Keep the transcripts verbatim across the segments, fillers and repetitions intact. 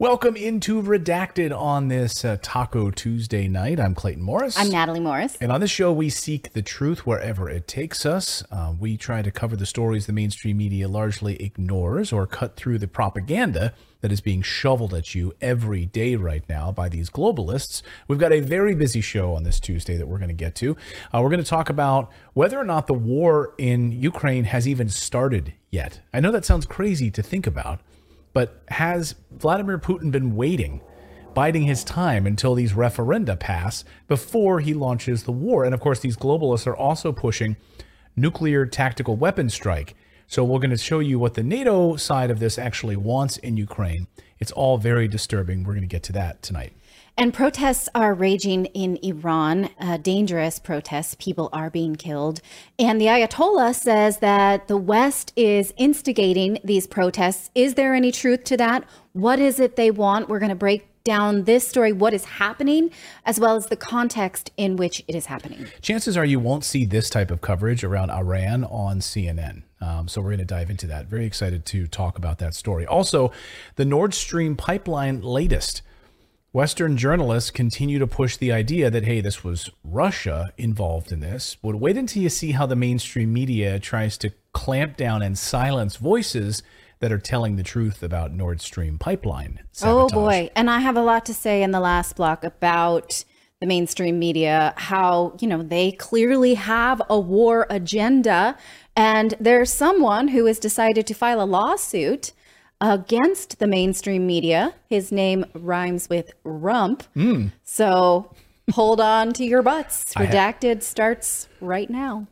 Welcome into Redacted on this uh, Taco Tuesday night. I'm Clayton Morris. I'm Natalie Morris. And on this show, we seek the truth wherever it takes us. Uh, we try to cover the stories the mainstream media largely ignores or cut through the propaganda that is being shoveled at you every day right now by these globalists. We've got a very busy show on this Tuesday that we're going to get to. Uh, we're going to talk about whether or not the war in Ukraine has even started yet. I know that sounds crazy to think about, but has Vladimir Putin been waiting, biding his time until these referenda pass before he launches the war? And of course, these globalists are also pushing nuclear tactical weapon strike. So we're going to show you what the NATO side of this actually wants in Ukraine. It's all very disturbing. We're going to get to that tonight. And protests are raging in Iran, uh, dangerous protests. People are being killed. And the Ayatollah says that the West is instigating these protests. Is there any truth to that? What is it they want? We're going to break down this story, what is happening, as well as the context in which it is happening. Chances are you won't see this type of coverage around Iran on C N N. Um, so we're going to dive into that. Very excited to talk about that story. Also, the Nord Stream pipeline latest. Western journalists continue to push the idea that, hey, this was Russia involved in this. But wait until you see how the mainstream media tries to clamp down and silence voices that are telling the truth about Nord Stream pipeline sabotage. Oh, boy. And I have a lot to say in the last block about the mainstream media, how, you know, they clearly have a war agenda. And there's someone who has decided to file a lawsuit against the mainstream media. His name rhymes with rump. Mm. So hold on to your butts. Redacted starts right now.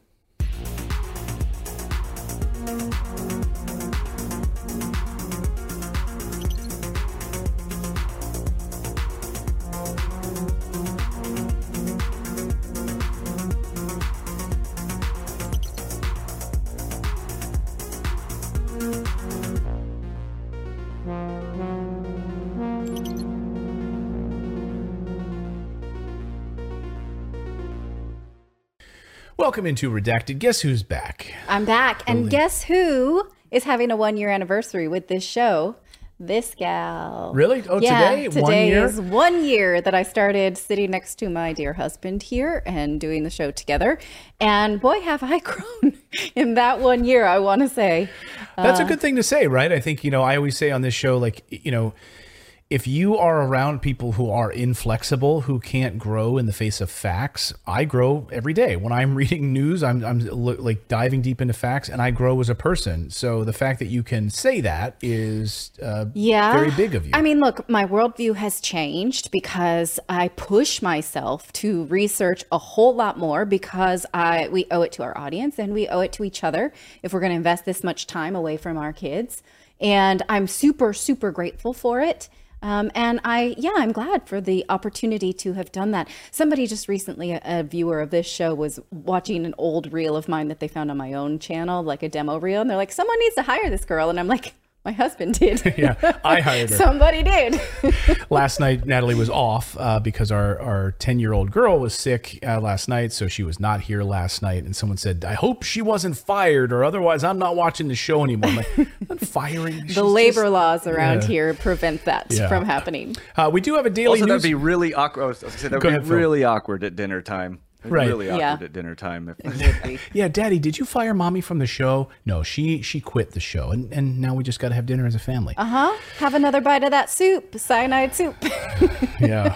Welcome into Redacted. Guess who's back? I'm back. And Holy. Guess who is having a one-year anniversary with this show? This gal. Really? Oh, yeah, today? Today one year? is one year that I started sitting next to my dear husband here and doing the show together. And boy, have I grown in that one year, I want to say. That's uh, a good thing to say, right? I think, you know, I always say on this show, like, you know, if you are around people who are inflexible, who can't grow in the face of facts, I grow every day. When I'm reading news, I'm, I'm like diving deep into facts, and I grow as a person. So the fact that you can say that is uh, yeah. very big of you. I mean, look, my worldview has changed because I push myself to research a whole lot more because I we owe it to our audience and we owe it to each other if we're going to invest this much time away from our kids. And I'm super, super grateful for it. Um, and I, yeah, I'm glad for the opportunity to have done that. Somebody just recently, a, a viewer of this show, was watching an old reel of mine that they found on my own channel, like a demo reel. And they're like, someone needs to hire this girl. And I'm like, my husband did. Yeah, I hired her. Somebody did. Last night, Natalie was off uh, because our, our ten-year-old girl was sick uh, last night, so she was not here last night. And someone said, I hope she wasn't fired, or otherwise I'm not watching the show anymore. I'm like, I'm not firing. The labor just, laws around yeah. here prevent that yeah. from happening. Uh, we do have a daily also, news. that'd be really awkward. I was gonna say, that'd Go be ahead, really awkward at dinner time. Right. Really awkward yeah. at dinner time. If yeah, Daddy, did you fire Mommy from the show? No, she she quit the show, and and now we just got to have dinner as a family. Uh huh. Have another bite of that soup, cyanide soup. Yeah.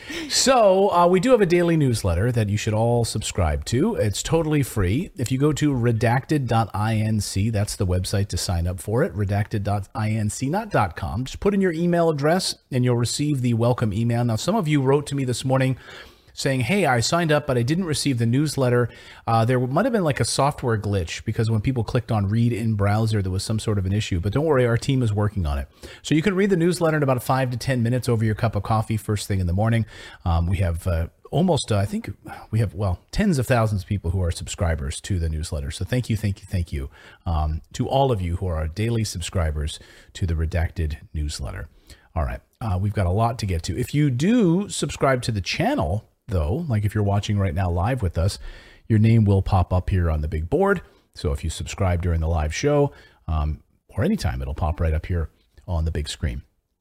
So uh, we do have a daily newsletter that you should all subscribe to. It's totally free. If you go to redacted dot inc, that's the website to sign up for it. redacted dot inc, not .com. Just put in your email address, and you'll receive the welcome email. Now, some of you wrote to me this morning saying, hey, I signed up, but I didn't receive the newsletter. Uh, there might have been like a software glitch because when people clicked on read in browser, there was some sort of an issue. But don't worry, our team is working on it. So you can read the newsletter in about five to ten minutes over your cup of coffee first thing in the morning. Um, we have uh, almost, uh, I think we have, well, tens of thousands of people who are subscribers to the newsletter. So thank you, thank you, thank you um, to all of you who are our daily subscribers to the Redacted newsletter. All right, uh, we've got a lot to get to. If you do subscribe to the channel, though, like if you're watching right now live with us, your name will pop up here on the big board. So if you subscribe during the live show um, or anytime, it'll pop right up here on the big screen.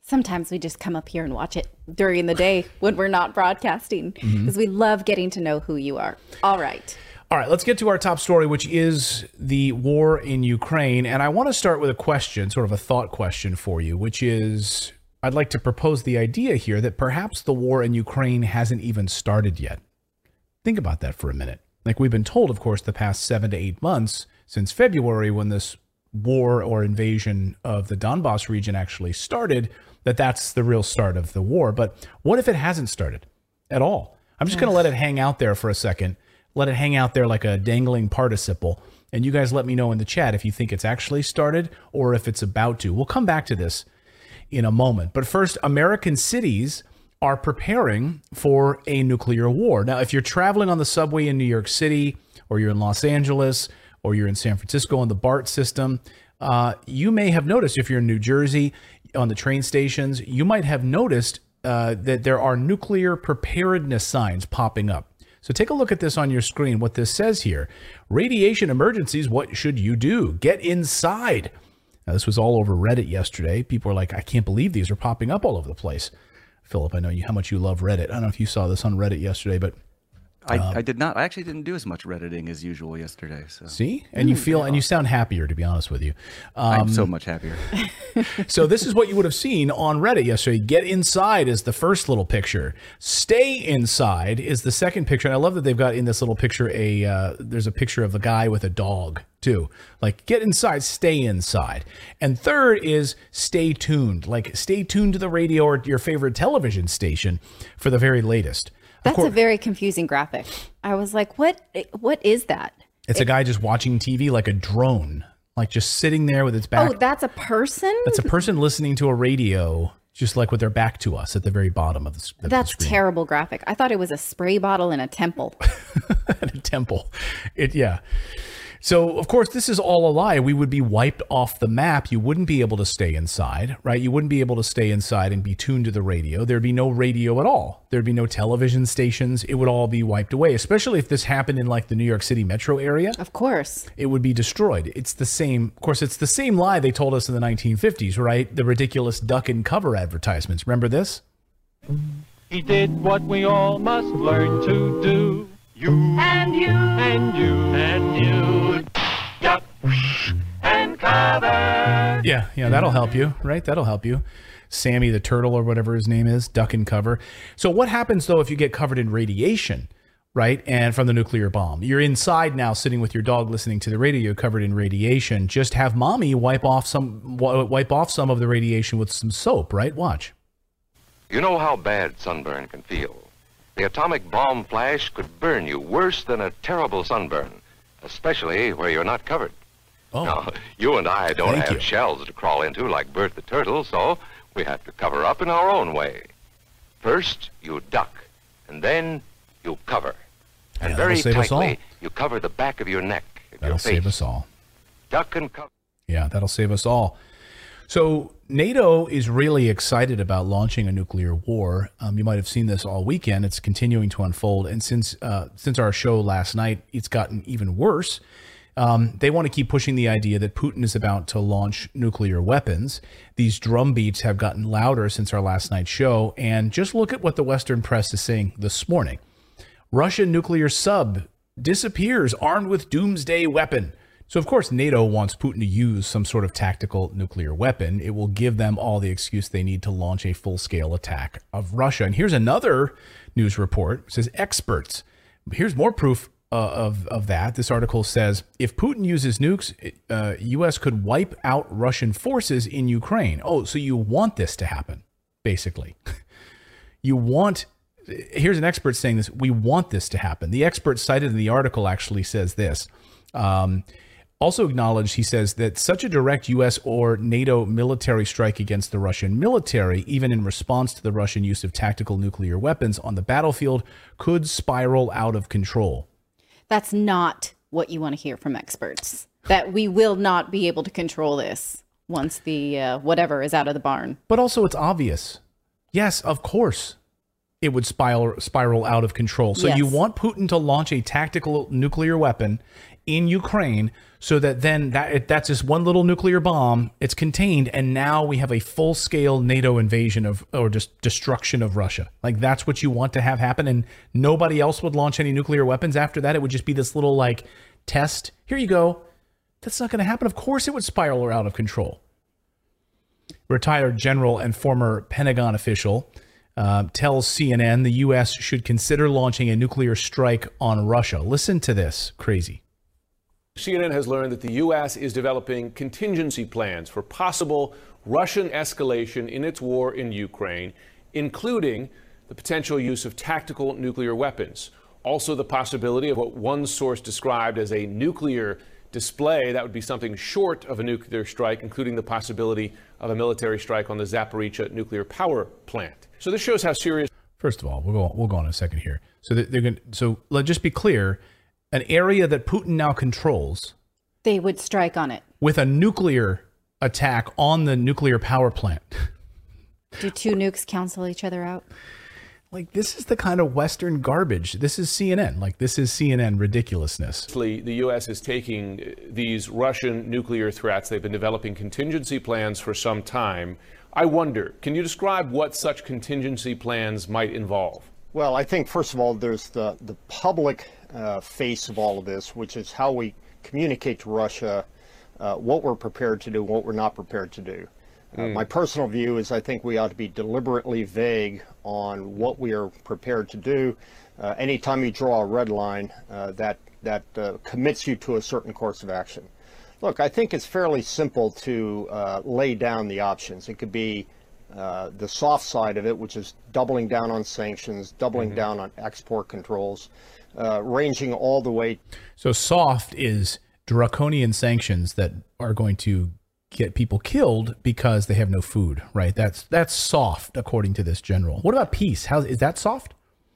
Sometimes we just come up here and watch it during the day when we're not broadcasting because mm-hmm. we love getting to know who you are. All right. All right, let's get to our top story, which is the war in Ukraine. And I want to start with a question, sort of a thought question for you, which is I'd like to propose the idea here that perhaps the war in Ukraine hasn't even started yet. Think about that for a minute. Like we've been told, of course, the past seven to eight months since February when this war or invasion of the Donbass region actually started, that that's the real start of the war. But what if it hasn't started at all? I'm just going to let it hang out there for a second. Let it hang out there like a dangling participle. And you guys let me know in the chat if you think it's actually started or if it's about to. We'll come back to this in a moment. But first, American cities are preparing for a nuclear war. Now, if you're traveling on the subway in New York City, or you're in Los Angeles, or you're in San Francisco on the BART system, uh, you may have noticed, if you're in New Jersey on the train stations, you might have noticed uh, that there are nuclear preparedness signs popping up. So take a look at this on your screen, what this says here. Radiation emergencies, what should you do? Get inside. Now, this was all over Reddit yesterday. People are like, I can't believe these are popping up all over the place. Philip, I know you how much you love Reddit. I don't know if you saw this on Reddit yesterday, but I, um, I did not. I actually didn't do as much Redditing as usual yesterday. So. See? And you feel, and you sound happier, to be honest with you. Um, I'm so much happier. So this is what you would have seen on Reddit yesterday. Get inside is the first little picture. Stay inside is the second picture. And I love that they've got in this little picture, a uh, there's a picture of a guy with a dog too. Like get inside, stay inside. And third is stay tuned. Like stay tuned to the radio or your favorite television station for the very latest. That's a very confusing graphic. I was like, what, what is that? It's it, a guy just watching T V like a drone, like just sitting there with its back. Oh, that's a person? That's a person listening to a radio, just like with their back to us at the very bottom of the, of that's the screen. Terrible graphic. I thought it was a spray bottle in a temple. At a temple. It, yeah. So, of course, this is all a lie. We would be wiped off the map. You wouldn't be able to stay inside, right? You wouldn't be able to stay inside and be tuned to the radio. There'd be no radio at all. There'd be no television stations. It would all be wiped away, especially if this happened in like the New York City metro area. Of course. It would be destroyed. It's the same. Of course, it's the same lie they told us in the nineteen fifties, right? The ridiculous duck and cover advertisements. Remember this? He did what we all must learn to do. You and you and you and you duck and cover. Yeah, yeah, that'll help you, right? That'll help you. Sammy the turtle or whatever his name is, duck and cover. So what happens though if you get covered in radiation, right? And from the nuclear bomb, you're inside now, sitting with your dog, listening to the radio, covered in radiation. Just have mommy wipe off some wipe off some of the radiation with some soap, right? Watch. You know how bad sunburn can feel. The atomic bomb flash could burn you worse than a terrible sunburn, especially where you're not covered. Oh. Now, you and I don't Thank have you. shells to crawl into like Bert the Turtle, so we have to cover up in our own way. First, you duck, and then you cover. And Yeah, very that'll save us all. tightly, you cover the back of your neck and That'll your face. save us all. Duck and cover. Yeah, that'll save us all. So NATO is really excited about launching a nuclear war. Um, you might have seen this all weekend. It's continuing to unfold. And since uh, since our show last night, it's gotten even worse. Um, they want to keep pushing the idea that Putin is about to launch nuclear weapons. These drum beats have gotten louder since our last night's show. And just look at what the Western press is saying this morning. Russian nuclear sub disappears armed with doomsday weapon. So, of course, NATO wants Putin to use some sort of tactical nuclear weapon. It will give them all the excuse they need to launch a full-scale attack of Russia. And here's another news report. It says experts. Here's more proof uh, of, of that. This article says, if Putin uses nukes, uh, U S could wipe out Russian forces in Ukraine. Oh, so you want this to happen, basically. You want... Here's an expert saying this. We want this to happen. The expert cited in the article actually says this. Um... Also acknowledged, he says, that such a direct U S or NATO military strike against the Russian military, even in response to the Russian use of tactical nuclear weapons on the battlefield, could spiral out of control. That's not what you want to hear from experts, that we will not be able to control this once the uh, whatever is out of the barn. But also it's obvious. Yes, of course. It would spiral spiral out of control. So Yes. you want Putin to launch a tactical nuclear weapon in Ukraine so that then that that's just one little nuclear bomb. It's contained, and now we have a full-scale NATO invasion of or just destruction of Russia. Like, that's what you want to have happen, and nobody else would launch any nuclear weapons after that. It would just be this little, like, test. Here you go. That's not going to happen. Of course it would spiral out of control. Retired general and former Pentagon official uh, tells C N N the U S should consider launching a nuclear strike on Russia. Listen to this. Crazy. C N N has learned that the U S is developing contingency plans for possible Russian escalation in its war in Ukraine, including the potential use of tactical nuclear weapons. Also, the possibility of what one source described as a nuclear display. That would be something short of a nuclear strike, including the possibility of a military strike on the Zaporizhzhia nuclear power plant. So this shows how serious. First of all, we'll go we'll go on a second here. So they're going. So let's just be clear: an area that Putin now controls, they would strike on it with a nuclear attack on the nuclear power plant. Do two nukes cancel each other out? Like, this is the kind of Western garbage. This is C N N. Like, this is C N N ridiculousness. The U S is taking these Russian nuclear threats. They've been developing contingency plans for some time. I wonder, can you describe what such contingency plans might involve? Well, I think, first of all, there's the, the public uh, face of all of this, which is how we communicate to Russia uh, what we're prepared to do, what we're not prepared to do. Uh, mm. My personal view is I think we ought to be deliberately vague on what we are prepared to do. Uh, anytime you draw a red line, uh, that, that uh, commits you to a certain course of action. Look, I think it's fairly simple to uh, lay down the options. It could be uh, the soft side of it, which is doubling down on sanctions, doubling mm-hmm. down on export controls, uh, ranging all the way. So soft is draconian sanctions that are going to get people killed because they have no food, right? That's that's soft, according to this general. What about peace? How is that soft?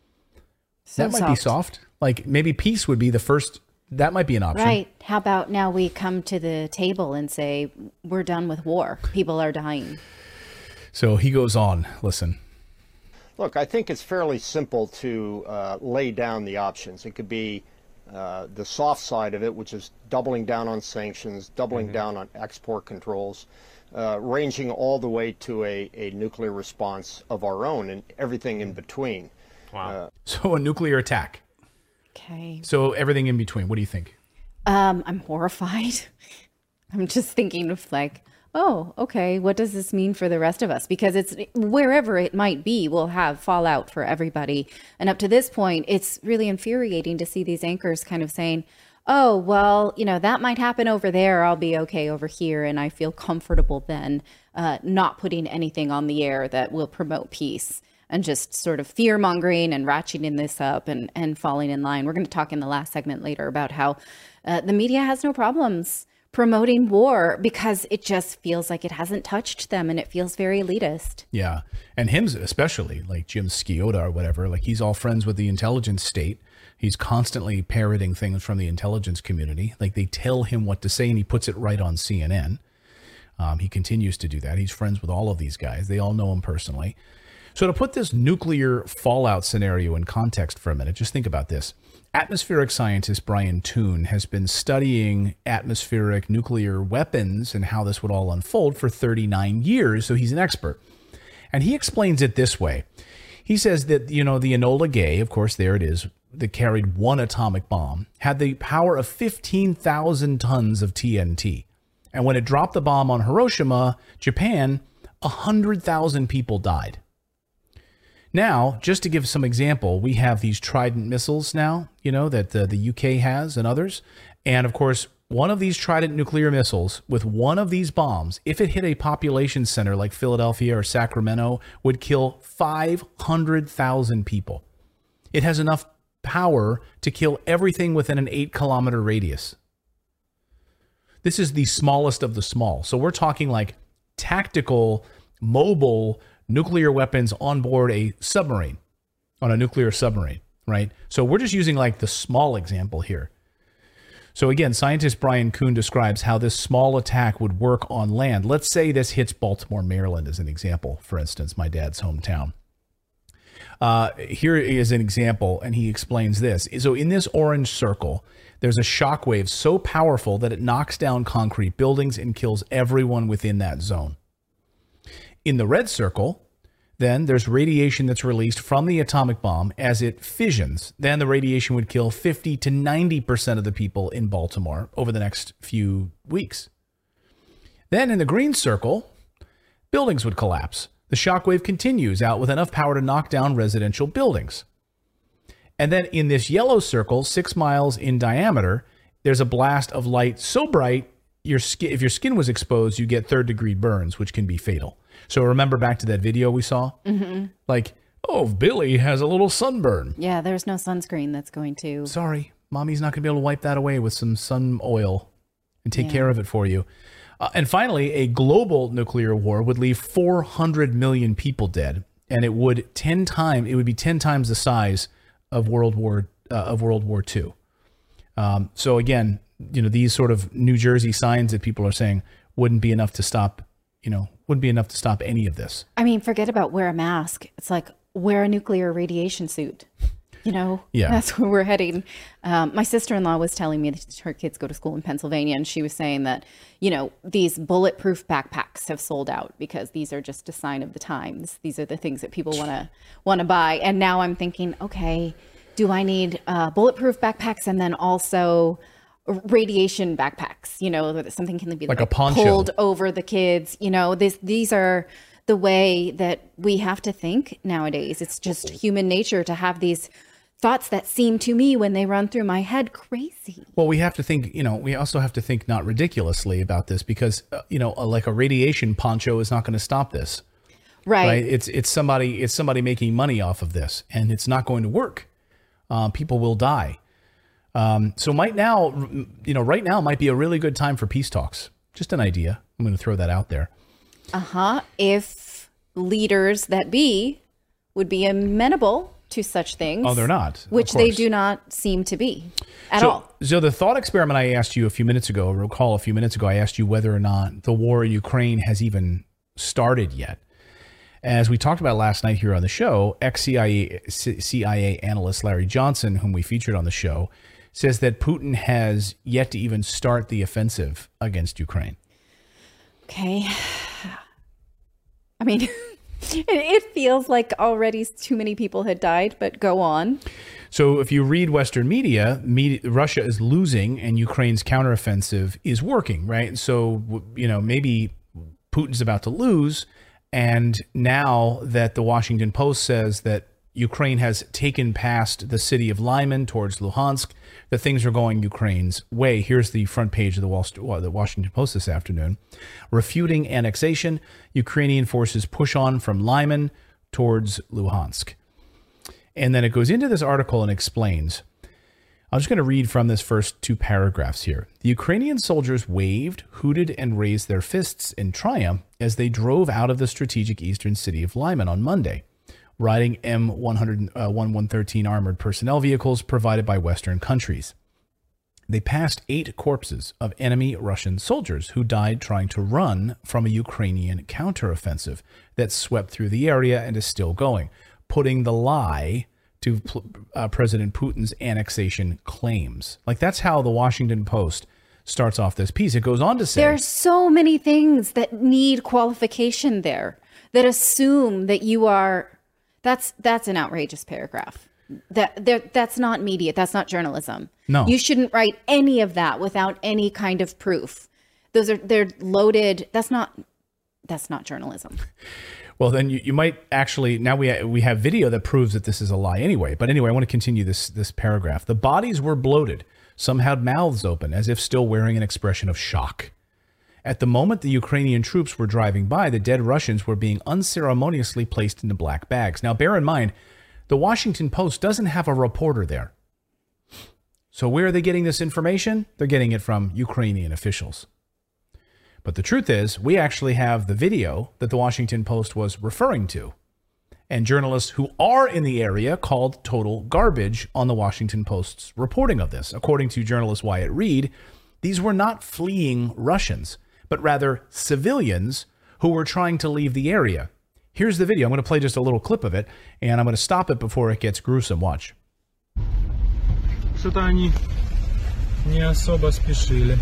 So that might soft. be soft. Like, maybe peace would be the first. That might be an option. Right. How about now we come to the table and say, we're done with war. People are dying. So he goes on. Listen. Look, I think it's fairly simple to uh, lay down the options. It could be uh, the soft side of it, which is doubling down on sanctions, doubling mm-hmm. down on export controls, uh, ranging all the way to a, a nuclear response of our own and everything in between. Wow. Uh, so a nuclear attack. Okay. So everything in between. What do you think? Um, I'm horrified. I'm just thinking of like, oh, okay, what does this mean for the rest of us? Because it's wherever it might be, we'll have fallout for everybody. And up to this point, it's really infuriating to see these anchors kind of saying, oh, well, you know, that might happen over there. I'll be okay over here. And I feel comfortable then uh, not putting anything on the air that will promote peace. And just sort of fear mongering and ratcheting this up and, and falling in line. We're going to talk in the last segment later about how uh, the media has no problems promoting war because it just feels like it hasn't touched them and it feels very elitist. Yeah. And him especially, like Jim Sciota or whatever, like he's all friends with the intelligence state. He's constantly parroting things from the intelligence community. Like they tell him what to say and he puts it right on C N N. Um, he continues to do that. He's friends with all of these guys. They all know him personally. So to put this nuclear fallout scenario in context for a minute, just think about this. Atmospheric scientist Brian Toon has been studying atmospheric nuclear weapons and how this would all unfold for thirty-nine years, so he's an expert. And he explains it this way. He says that, you know, the Enola Gay, of course, there it is, that carried one atomic bomb, had the power of fifteen thousand tons of T N T. And when it dropped the bomb on Hiroshima, Japan, one hundred thousand people died. Now, just to give some example, we have these Trident missiles now, you know, that the, the U K has and others. And of course, one of these Trident nuclear missiles with one of these bombs, if it hit a population center like Philadelphia or Sacramento, would kill five hundred thousand people. It has enough power to kill everything within an eight kilometer radius. This is the smallest of the small. So we're talking like tactical, mobile nuclear weapons on board a submarine, on a nuclear submarine, right? So we're just using like the small example here. So again, scientist Brian Kuhn describes how this small attack would work on land. Let's say this hits Baltimore, Maryland as an example, for instance, my dad's hometown. Uh, here is an example, and he explains this. So in this orange circle, there's a shockwave so powerful that it knocks down concrete buildings and kills everyone within that zone. In the red circle, then there's radiation that's released from the atomic bomb as it fissions. Then the radiation would kill fifty to ninety percent of the people in Baltimore over the next few weeks. Then in the green circle, buildings would collapse. The shockwave continues out with enough power to knock down residential buildings. And then in this yellow circle, six miles in diameter, there's a blast of light so bright, your skin, if your skin was exposed, you get third degree burns, which can be fatal. So remember back to that video we saw? Mm-hmm. Like, oh, Billy has a little sunburn. Yeah, there's no sunscreen that's going to... Sorry, mommy's not going to be able to wipe that away with some sun oil and take Yeah. care of it for you. Uh, and finally, a global nuclear war would leave four hundred million people dead, and it would ten times it would be ten times the size of World War uh, of World War Two. Um, so again, you know, these sort of New Jersey signs that people are saying wouldn't be enough to stop, you know, wouldn't be enough to stop any of this. I mean, forget about wear a mask. It's like wear a nuclear radiation suit. You know, Yeah. that's where we're heading. Um, my sister-in-law was telling me that her kids go to school in Pennsylvania, and she was saying that, you know, these bulletproof backpacks have sold out because these are just a sign of the times. These are the things that people want to want to buy. And now I'm thinking, okay, do I need uh, bulletproof backpacks and then also radiation backpacks? You know, that something can be Like a poncho. pulled over the kids. You know, this these are the way that we have to think nowadays. It's just human nature to have these thoughts that seem to me, when they run through my head, crazy. Well, we have to think, you know, we also have to think not ridiculously about this because, uh, you know, like a radiation poncho is not going to stop this. Right. Right. It's it's somebody it's somebody making money off of this, and it's not going to work. Uh, people will die. Um, so might now, you know, right now might be a really good time for peace talks. Just an idea. I'm going to throw that out there. Uh-huh. If leaders that be would be amenable to such things. Oh, they're not. of Which they course. do not seem to be at so, all. So the thought experiment I asked you a few minutes ago, recall a few minutes ago, I asked you whether or not the war in Ukraine has even started yet. As we talked about last night here on the show, ex-C I A C I A analyst Larry Johnson, whom we featured on the show, says that Putin has yet to even start the offensive against Ukraine. Okay. I mean, it feels like already too many people had died, but go on. So if you read Western media, media, Russia is losing and Ukraine's counteroffensive is working, right? So, you know, maybe Putin's about to lose. And now that the Washington Post says that Ukraine has taken past the city of Lyman towards Luhansk, that things are going Ukraine's way. Here's the front page of the, Wall Street, the Washington Post this afternoon. Refuting annexation, Ukrainian forces push on from Lyman towards Luhansk. And then it goes into this article and explains. I'm just going to read from this first two paragraphs here. The Ukrainian soldiers waved, hooted, and raised their fists in triumph as they drove out of the strategic eastern city of Lyman on Monday, riding M one thirteen armored personnel vehicles provided by Western countries. They passed eight corpses of enemy Russian soldiers who died trying to run from a Ukrainian counteroffensive that swept through the area and is still going, putting the lie to uh, President Putin's annexation claims. Like, that's how the Washington Post starts off this piece. It goes on to say, There's so many things that need qualification there that assume that you are, that's that's an outrageous paragraph. That there, that's not media. That's not journalism. No. You shouldn't write any of that without any kind of proof. Those are, they're loaded. That's not, that's not journalism. well, then you, you might actually, now we, ha- we have video that proves that this is a lie anyway. But anyway, I want to continue this, this paragraph. The bodies were bloated. Some had mouths open as if still wearing an expression of shock. At the moment the Ukrainian troops were driving by, the dead Russians were being unceremoniously placed into black bags. Now, bear in mind, the Washington Post doesn't have a reporter there. So where are they getting this information? They're getting it from Ukrainian officials. But the truth is, we actually have the video that the Washington Post was referring to. And journalists who are in the area called total garbage on the Washington Post's reporting of this. According to journalist Wyatt Reed, these were not fleeing Russians, but rather civilians who were trying to leave the area. Here's the video. I'm going to play just a little clip of it, and I'm going to stop it before it gets gruesome. Watch. Что-то они не особо спешили.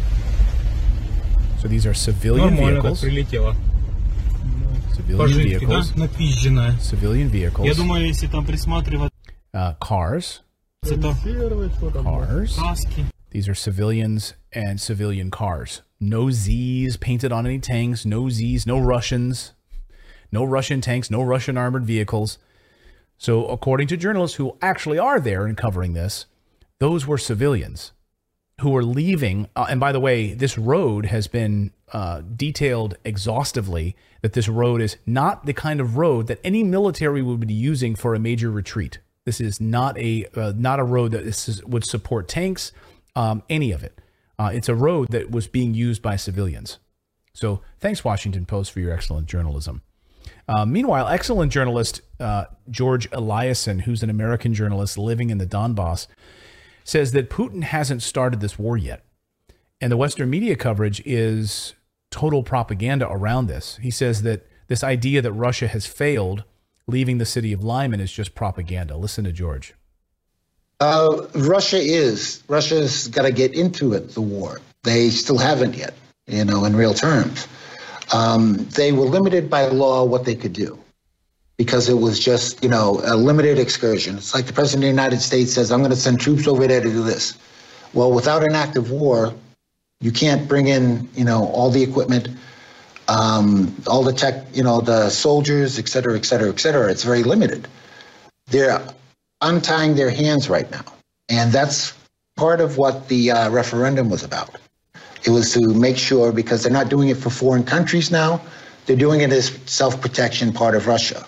So these are civilian Нормально vehicles. так прилетело. Civilian Пожитки, да? vehicles. Напизженная. Civilian vehicles. Я думаю, если там присматриваться, Uh, cars. это Cars. каски. These are civilians and civilian cars. No Z's painted on any tanks. No Z's. No Russians. No Russian tanks. No Russian armored vehicles. So according to journalists who actually are there and covering this, those were civilians who were leaving. Uh, and by the way, this road has been uh, detailed exhaustively that this road is not the kind of road that any military would be using for a major retreat. This is not a uh, not a road that this is, would support tanks, um, any of it. Uh, it's a road that was being used by civilians. So thanks, Washington Post, for your excellent journalism. Uh, meanwhile, excellent journalist uh, George Eliason, who's an American journalist living in the Donbass, says that Putin hasn't started this war yet. And the Western media coverage is total propaganda around this. He says that this idea that Russia has failed leaving the city of Lyman is just propaganda. Listen to George. Uh, Russia is. Russia's got to get into it, the war. They still haven't yet, you know, in real terms. Um, they were limited by law what they could do because it was just, you know, a limited excursion. It's like the President of the United States says, I'm going to send troops over there to do this. Well, without an active war, you can't bring in, you know, all the equipment, um, all the tech, you know, the soldiers, et cetera, et cetera, et cetera. It's very limited. They're untying their hands right now. And that's part of what the uh, referendum was about. It was to make sure, because they're not doing it for foreign countries now, they're doing it as self-protection part of Russia.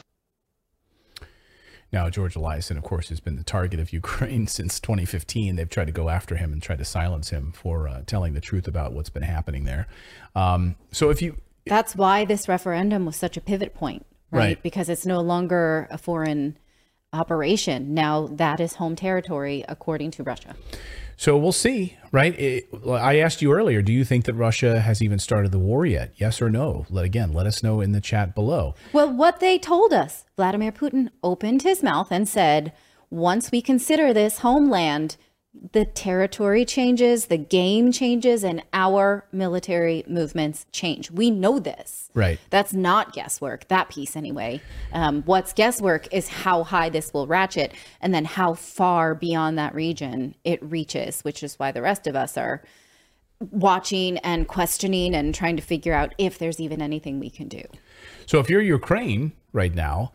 Now, George Eliason, of course, has been the target of Ukraine since twenty fifteen. They've tried to go after him and try to silence him for uh, telling the truth about what's been happening there. Um, so if you... That's why this referendum was such a pivot point, right? Right. Because it's no longer a foreign operation. Now that is home territory, according to Russia. So we'll see, right? It, I asked you earlier, do you think that Russia has even started the war yet? Yes or no? Let, again, let us know in the chat below. Well, what they told us, Vladimir Putin opened his mouth and said, once we consider this homeland, the territory changes, the game changes, and our military movements change. We know this. Right. That's not guesswork, that piece anyway. Um, what's guesswork is how high this will ratchet and then how far beyond that region it reaches, which is why the rest of us are watching and questioning and trying to figure out if there's even anything we can do. So if you're Ukraine right now,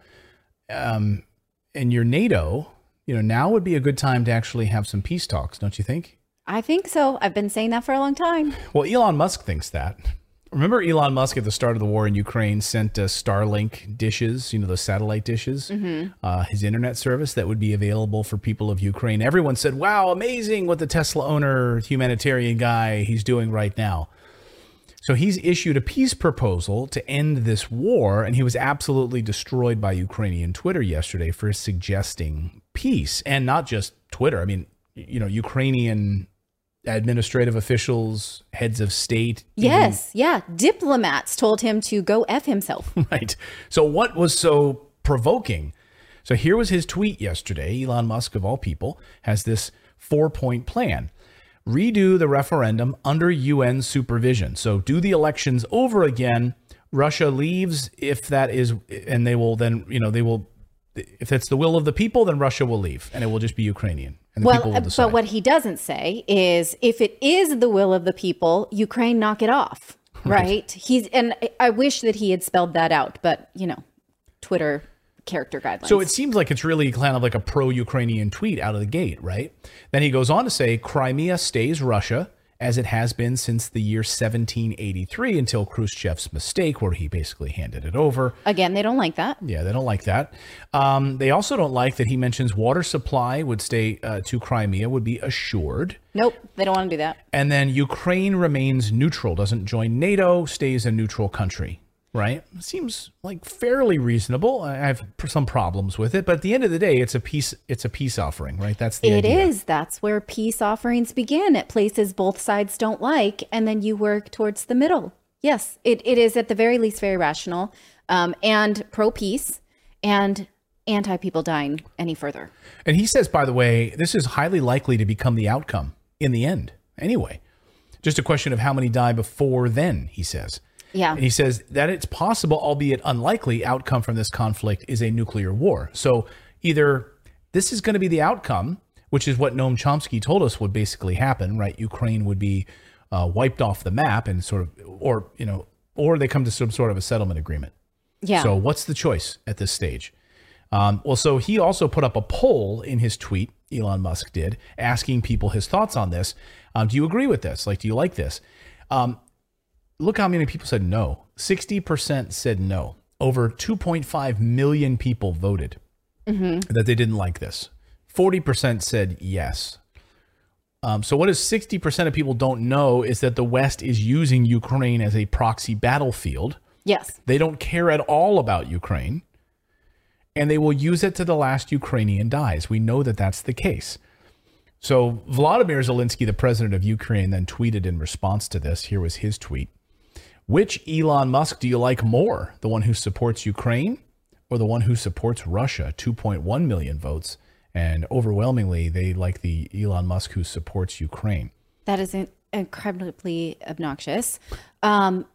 um, and you're NATO, you know, now would be a good time to actually have some peace talks, don't you think? I think so. I've been saying that for a long time. Well, Elon Musk thinks that. Remember Elon Musk at the start of the war in Ukraine sent uh, Starlink dishes, you know, those satellite dishes, mm-hmm. uh, his internet service that would be available for people of Ukraine. Everyone said, wow, amazing what the Tesla owner, humanitarian guy, he's doing right now. So he's issued a peace proposal to end this war, and he was absolutely destroyed by Ukrainian Twitter yesterday for suggesting peace. And not just Twitter. I mean, you know, Ukrainian administrative officials, heads of state. Yes, even, yeah. Diplomats told him to go F himself. Right. So what was so provoking? So here was his tweet yesterday. Elon Musk, of all people, has this four-point plan. Redo the referendum under U N supervision. So do the elections over again. Russia leaves if that is, and they will then, you know, they will, if it's the will of the people, then Russia will leave and it will just be Ukrainian. And the well, people will decide. But what he doesn't say is if it is the will of the people, Ukraine knock it off, right? right? He's, and I wish that he had spelled that out, but you know, Twitter character guidelines. So it seems like it's really kind of like a pro-Ukrainian tweet out of the gate, right? Then he goes on to say, Crimea stays Russia, as it has been since the year seventeen eighty-three until Khrushchev's mistake, where he basically handed it over. Again, they don't like that. Yeah, they don't like that. Um, they also don't like that he mentions water supply would stay uh, to Crimea would be assured. Nope, they don't want to do that. And then Ukraine remains neutral, doesn't join NATO, stays a neutral country. Right? Seems like fairly reasonable. I have some problems with it, but at the end of the day, it's a peace. It's a peace offering, right? That's the It idea. is. That's where peace offerings begin, at places both sides don't like, and then you work towards the middle. Yes, it, it is at the very least very rational. um, and pro-peace and anti-people dying any further. And he says, by the way, this is highly likely to become the outcome in the end anyway. Just a question of how many die before then, he says. Yeah. And he says that it's possible, albeit unlikely, outcome from this conflict is a nuclear war. So either this is going to be the outcome, which is what Noam Chomsky told us would basically happen, right? Ukraine would be uh, wiped off the map and sort of, or, you know, or they come to some sort of a settlement agreement. Yeah. So what's the choice at this stage? Um, well, so he also put up a poll in his tweet, Elon Musk did, asking people his thoughts on this. Um, do you agree with this? Like, do you like this? Um, look how many people said no. sixty percent said no. Over two point five million people voted mm-hmm. that they didn't like this. forty percent said yes. Um, so what is sixty percent of people don't know is that the West is using Ukraine as a proxy battlefield. Yes. They don't care at all about Ukraine. And they will use it to the last Ukrainian dies. We know that that's the case. So Vladimir Zelensky, the president of Ukraine, then tweeted in response to this. Here was his tweet. Which Elon Musk do you like more? The one who supports Ukraine or the one who supports Russia? two point one million votes. And overwhelmingly, they like the Elon Musk who supports Ukraine. That is incredibly obnoxious um,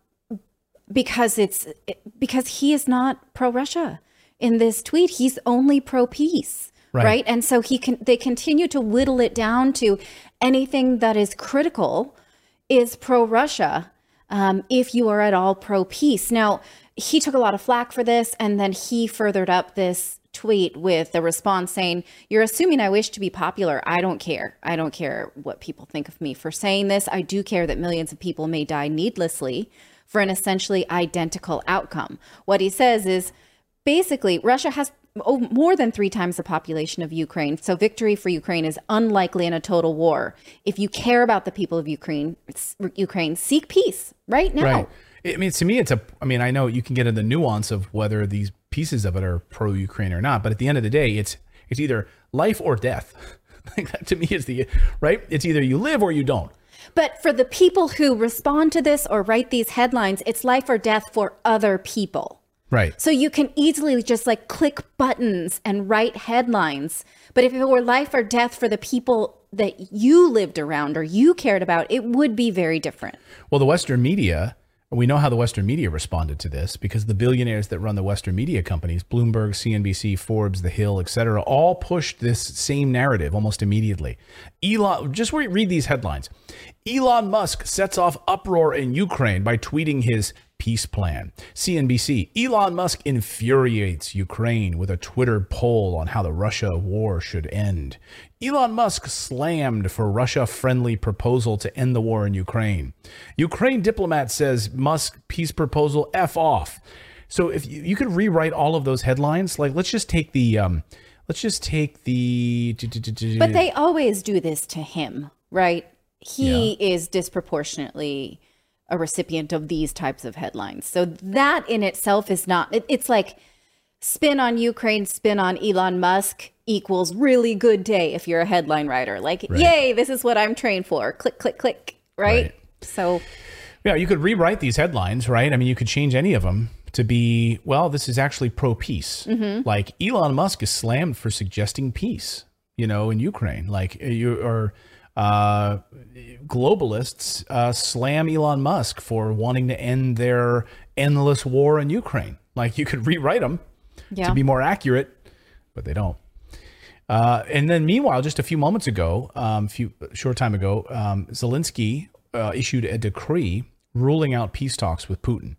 because it's because he is not pro-Russia. In this tweet, he's only pro-peace, right. right? And so he can. They continue to whittle it down to anything that is critical is pro-Russia. Um, if you are at all pro-peace. Now, he took a lot of flack for this, and then he furthered up this tweet with the response saying, "You're assuming I wish to be popular. I don't care. I don't care what people think of me for saying this. I do care that millions of people may die needlessly for an essentially identical outcome." What he says is, basically, Russia has oh, more than three times the population of Ukraine. So victory for Ukraine is unlikely in a total war. If you care about the people of Ukraine, Ukraine, seek peace right now. Right. I mean, to me, it's a, I mean, I know you can get into the nuance of whether these pieces of it are pro-Ukraine or not, but at the end of the day, it's, it's either life or death. Like that to me is the, right? It's either you live or you don't. But for the people who respond to this or write these headlines, it's life or death for other people. Right. So you can easily just like click buttons and write headlines. But if it were life or death for the people that you lived around or you cared about, it would be very different. Well, the Western media, we know how the Western media responded to this because the billionaires that run the Western media companies, Bloomberg, C N B C, Forbes, The Hill, et cetera, all pushed this same narrative almost immediately. Elon, just read these headlines. Elon Musk sets off uproar in Ukraine by tweeting his peace plan. C N B C, Elon Musk infuriates Ukraine with a Twitter poll on how the Russia war should end. Elon Musk slammed for Russia-friendly proposal to end the war in Ukraine. Ukraine diplomat says Musk peace proposal F off. So if you, you could rewrite all of those headlines, like let's just take the, um, let's just take the. But they always do this to him, right? He yeah. is disproportionately a recipient of these types of headlines. So that in itself is not, it, it's like spin on Ukraine, spin on Elon Musk equals really good day if you're a headline writer. Like, right. Yay, this is what I'm trained for. Click, click, click, right? right? So. Yeah, you could rewrite these headlines, right? I mean, you could change any of them to be, well, this is actually pro-peace. Mm-hmm. Like Elon Musk is slammed for suggesting peace, you know, in Ukraine. Like you or uh, globalists uh, slam Elon Musk for wanting to end their endless war in Ukraine. Like you could rewrite them yeah. to be more accurate, but they don't. Uh, and then meanwhile, just a few moments ago, um, a few short time ago, um, Zelensky uh, issued a decree ruling out peace talks with Putin.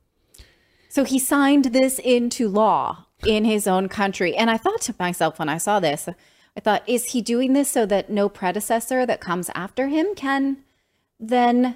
So he signed this into law in his own country. And I thought to myself when I saw this, I thought, is he doing this so that no predecessor that comes after him can then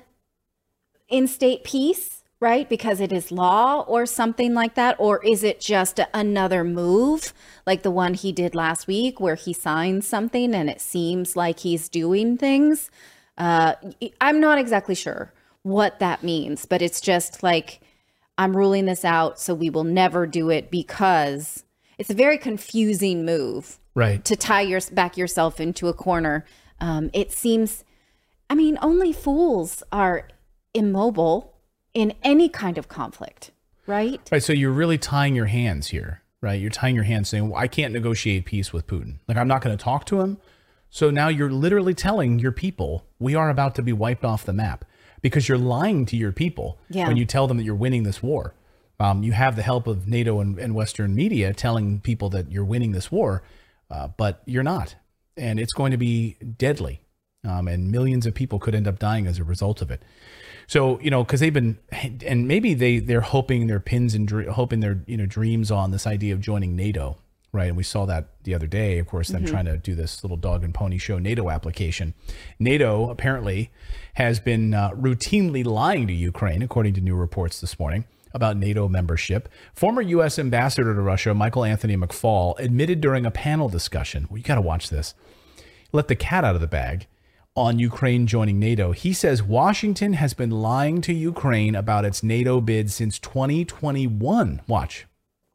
instate peace, right? Because it is law or something like that? Or is it just another move like the one he did last week where he signed something and it seems like he's doing things? Uh, I'm not exactly sure what that means, but it's just like, I'm ruling this out, so we will never do it because it's a very confusing move, right? To tie your back yourself into a corner. Um, it seems, I mean, only fools are immobile in any kind of conflict. right? Right. So you're really tying your hands here, right? You're tying your hands saying, well, I can't negotiate peace with Putin. Like, I'm not going to talk to him. So now you're literally telling your people, we are about to be wiped off the map, because you're lying to your people Yeah. when you tell them that you're winning this war. Um, you have the help of NATO and, and Western media telling people that you're winning this war, uh, but you're not. And it's going to be deadly. Um, and millions of people could end up dying as a result of it. So, you know, because they've been, and maybe they, they're hoping their pins and dre- hoping their, you know, dreams on this idea of joining NATO, right? And we saw that the other day, of course, them Mm-hmm. trying to do this little dog and pony show NATO application. NATO apparently has been uh, routinely lying to Ukraine, according to new reports this morning, about NATO membership. Former U S ambassador to Russia, Michael Anthony McFaul, admitted during a panel discussion, well, you got to watch this, let the cat out of the bag on Ukraine joining NATO. He says Washington has been lying to Ukraine about its NATO bid since twenty twenty-one. Watch.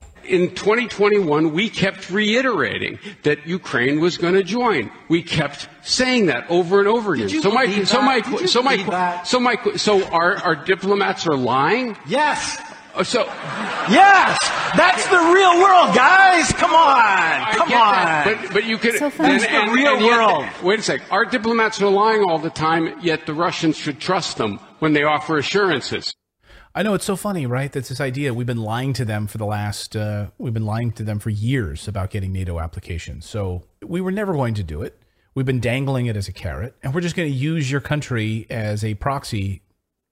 In twenty twenty-one, we kept reiterating that Ukraine was going to join. We kept saying that over and over again. So my, so my, so my, so my, so our, our diplomats are lying? Yes. Uh, So, Yes. That's the real world, guys. Come on. Come get on. that, but but you could. So funny. and- That's the and- real and yet- world. Wait a sec. Our diplomats are lying all the time, yet the Russians should trust them when they offer assurances. I know, it's so funny, right? That's this idea. We've been lying to them for the last, uh, we've been lying to them for years about getting NATO applications. So we were never going to do it. We've been dangling it as a carrot, and we're just going to use your country as a proxy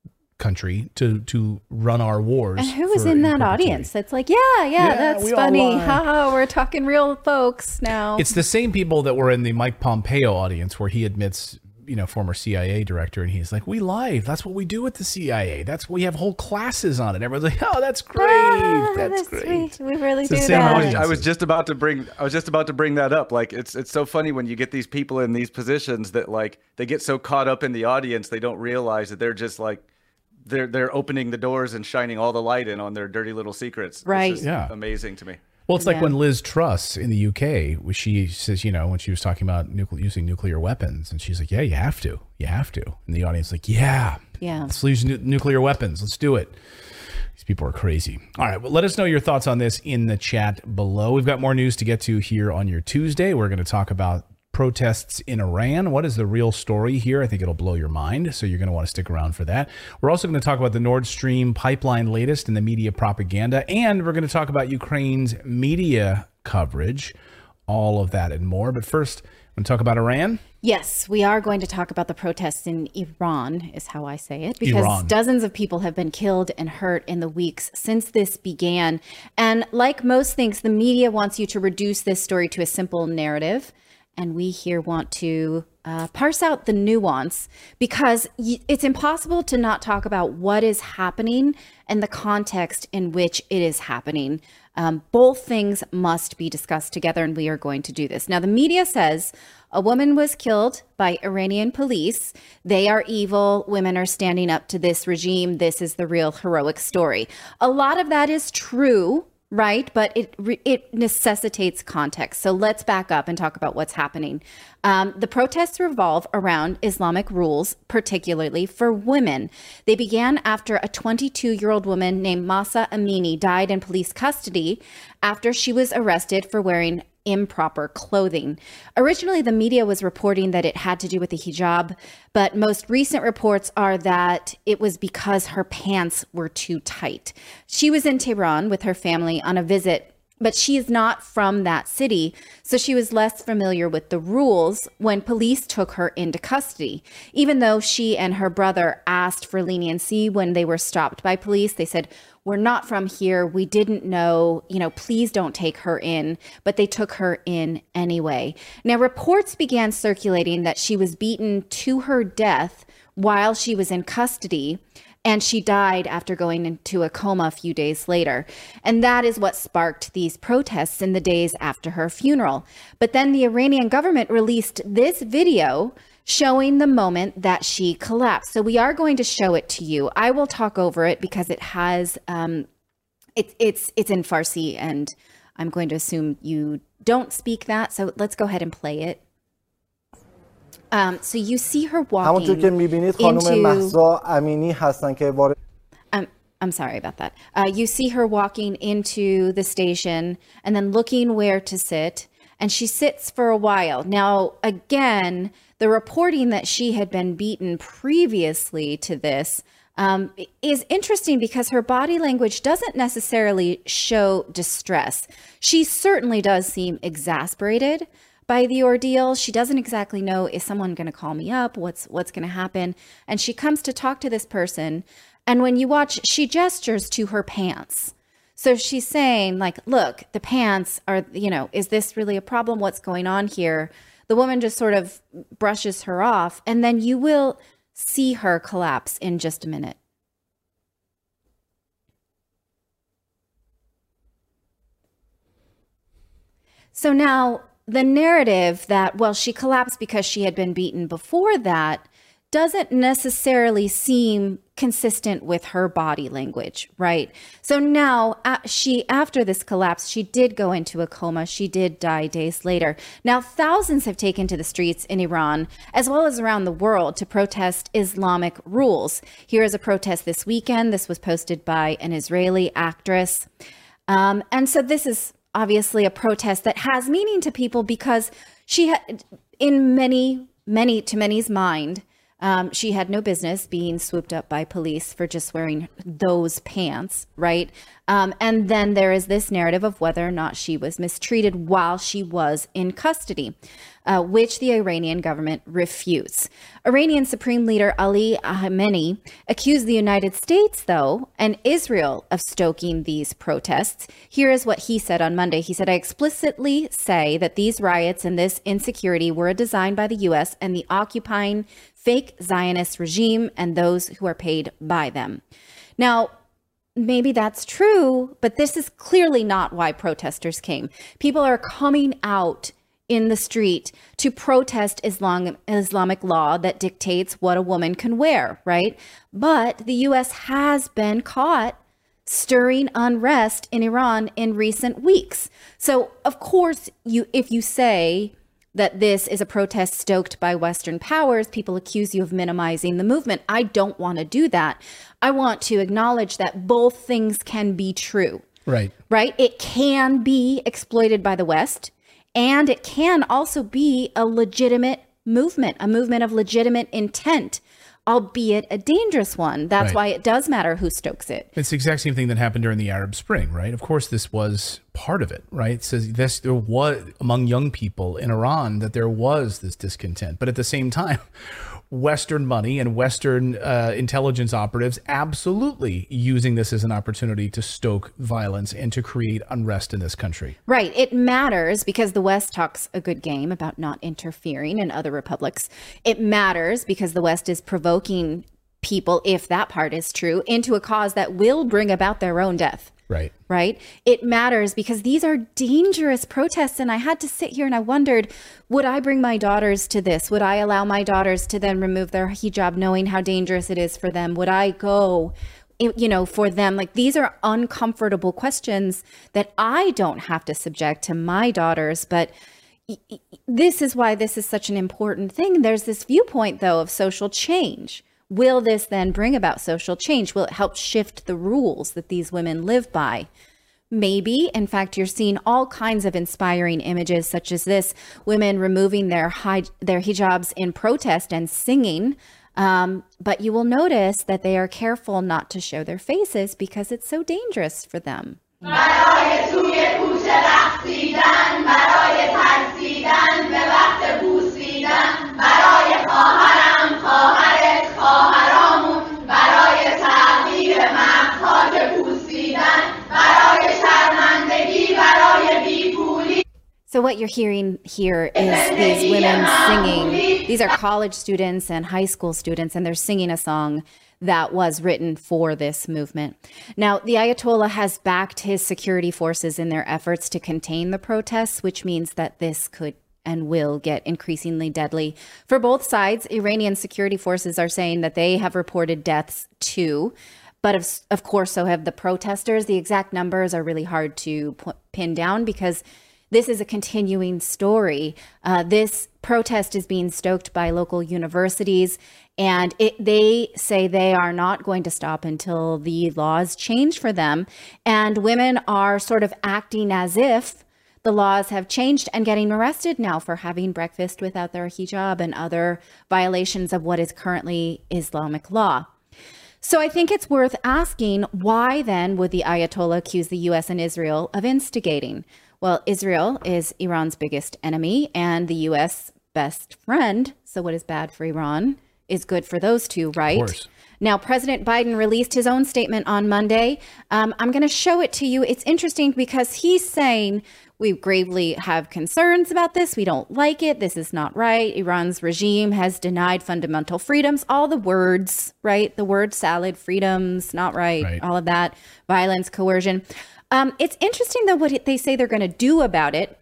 country to to run our wars. And who was for- in that perpetuity. audience? That's like, yeah, yeah, Yeah, that's we all funny. lie. Ha, we're talking real folks now. It's the same people that were in the Mike Pompeo audience where he admits, you know, former C I A director, and he's like, we lie. That's what we do with the C I A. That's we have whole classes on it. Everyone's like, oh, that's great. Ah, that's, great. sweet. We really It's the do same that. audience. I was just about to bring I was just about to bring that up. Like it's it's so funny when you get these people in these positions that like they get so caught up in the audience they don't realize that they're just like they're they're opening the doors and shining all the light in on their dirty little secrets. Right. It's just Yeah. amazing to me. Well, it's like Yeah. when Liz Truss in the U K, where she says, you know, when she was talking about nucle- using nuclear weapons, and she's like, yeah, you have to. You have to. And the audience is like, yeah, Yeah. let's use nu- nuclear weapons. Let's do it. These people are crazy. All right. Well, let us know your thoughts on this in the chat below. We've got more news to get to here on your Tuesday. We're going to talk about protests in Iran. What is the real story here? I think it'll blow your mind. So you're going to want to stick around for that. We're also going to talk about the Nord Stream pipeline latest and the media propaganda. And we're going to talk about Ukraine's media coverage, all of that and more. But first, I'm going to talk about Iran. Yes, we are going to talk about the protests in Iran, is how I say it, because Iran. dozens of people have been killed and hurt in the weeks since this began. And like most things, the media wants you to reduce this story to a simple narrative. And we here want to uh, parse out the nuance, because y- it's impossible to not talk about what is happening and the context in which it is happening. Um, both things must be discussed together, and we are going to do this. Now, the media says a woman was killed by Iranian police. They are evil. Women are standing up to this regime. This is the real heroic story. A lot of that is true, right? But it re- it necessitates context. So let's back up and talk about what's happening. Um, the protests revolve around Islamic rules, particularly for women. They began after a twenty-two-year-old woman named Mahsa Amini died in police custody after she was arrested for wearing improper clothing. Originally, the media was reporting that it had to do with the hijab, but most recent reports are that it was because her pants were too tight. She was in Tehran with her family on a visit, but she is not from that city, so she was less familiar with the rules when police took her into custody. Even though she and her brother asked for leniency when they were stopped by police, they said, "We're not from here. We didn't know, you know, please don't take her in." But they took her in anyway. Now, reports began circulating that she was beaten to her death while she was in custody, and she died after going into a coma a few days later. And that is what sparked these protests in the days after her funeral. But then the Iranian government released this video showing the moment that she collapsed. So we are going to show it to you. I will talk over it because it has, um, it, it's, it's in Farsi, and I'm going to assume you don't speak that. So let's go ahead and play it. Um, so you see her walking همونطور که میبینید خانم into مهسا امینی هستن که وارد um, I'm sorry about that. Uh, you see her walking into the station and then looking where to sit. And she sits for a while. Now, again, the reporting that she had been beaten previously to this um, is interesting because her body language doesn't necessarily show distress. She certainly does seem exasperated by the ordeal. She doesn't exactly know, is someone going to call me up? What's what's going to happen? And she comes to talk to this person. And when you watch, she gestures to her pants. So she's saying, like, look, the pants are, you know, is this really a problem? What's going on here? The woman just sort of brushes her off, and then you will see her collapse in just a minute. So now the narrative that, well, she collapsed because she had been beaten before that doesn't necessarily seem consistent with her body language, right? So now uh, she, after this collapse, she did go into a coma. She did die days later. Now, thousands have taken to the streets in Iran, as well as around the world, to protest Islamic rules. Here is a protest this weekend. This was posted by an Israeli actress. Um, and so this is obviously a protest that has meaning to people because she had, in many, many, to many's mind, Um, she had no business being swooped up by police for just wearing those pants, right? Um, and then there is this narrative of whether or not she was mistreated while she was in custody, uh, which the Iranian government refutes. Iranian Supreme Leader Ali Khamenei accused the United States, though, and Israel of stoking these protests. Here is what he said on Monday. He said, I explicitly say that these riots and this insecurity were designed by the U S and the occupying fake Zionist regime and those who are paid by them. Now, maybe that's true, but this is clearly not why protesters came. People are coming out in the street to protest Islam, Islamic law that dictates what a woman can wear, right? But the U S has been caught stirring unrest in Iran in recent weeks. So, of course, you if you say that this is a protest stoked by Western powers, people accuse you of minimizing the movement. I don't want to do that. I want to acknowledge that both things can be true. Right. Right? It can be exploited by the West, and it can also be a legitimate movement, a movement of legitimate intent, albeit a dangerous one. That's Right. why it does matter who stokes it. It's the exact same thing that happened during the Arab Spring, right? Of course, this was part of it, right? It says this, there was among young people in Iran that there was this discontent, but at the same time, Western money and Western uh, intelligence operatives absolutely using this as an opportunity to stoke violence and to create unrest in this country. Right. It matters because the West talks a good game about not interfering in other republics. It matters because the West is provoking people, if that part is true, into a cause that will bring about their own death. Right. Right. It matters because these are dangerous protests. And I had to sit here and I wondered, would I bring my daughters to this? Would I allow my daughters to then remove their hijab, knowing how dangerous it is for them? Would I go, you know, for them? Like, these are uncomfortable questions that I don't have to subject to my daughters. But this is why this is such an important thing. There's this viewpoint, though, of social change. Will this then bring about social change? Will it help shift the rules that these women live by? Maybe. In fact, you're seeing all kinds of inspiring images such as this, women removing their hij- their hijabs in protest and singing. Um, but you will notice that they are careful not to show their faces because it's so dangerous for them. So what you're hearing here is these women singing. These are college students and high school students, and they're singing a song that was written for this movement. Now, the Ayatollah has backed his security forces in their efforts to contain the protests, which means that this could and will get increasingly deadly. For both sides, Iranian security forces are saying that they have reported deaths too. But of, of course, so have the protesters. The exact numbers are really hard to p- pin down because this is a continuing story. Uh, this protest is being stoked by local universities, and it, they say they are not going to stop until the laws change for them. And women are sort of acting as if the laws have changed and getting arrested now for having breakfast without their hijab and other violations of what is currently Islamic law. So I think it's worth asking, why then would the Ayatollah accuse the U S and Israel of instigating? Well, Israel is Iran's biggest enemy and the U S best friend. So what is bad for Iran is good for those two, right? Of course. Now, President Biden released his own statement on Monday. Um, I'm going to show it to you. It's interesting because he's saying we gravely have concerns about this. We don't like it. This is not right. Iran's regime has denied fundamental freedoms. All the words, right? The word salad, freedoms, not right. right. All of that, violence, coercion. Um, it's interesting, though, what they say they're going to do about it.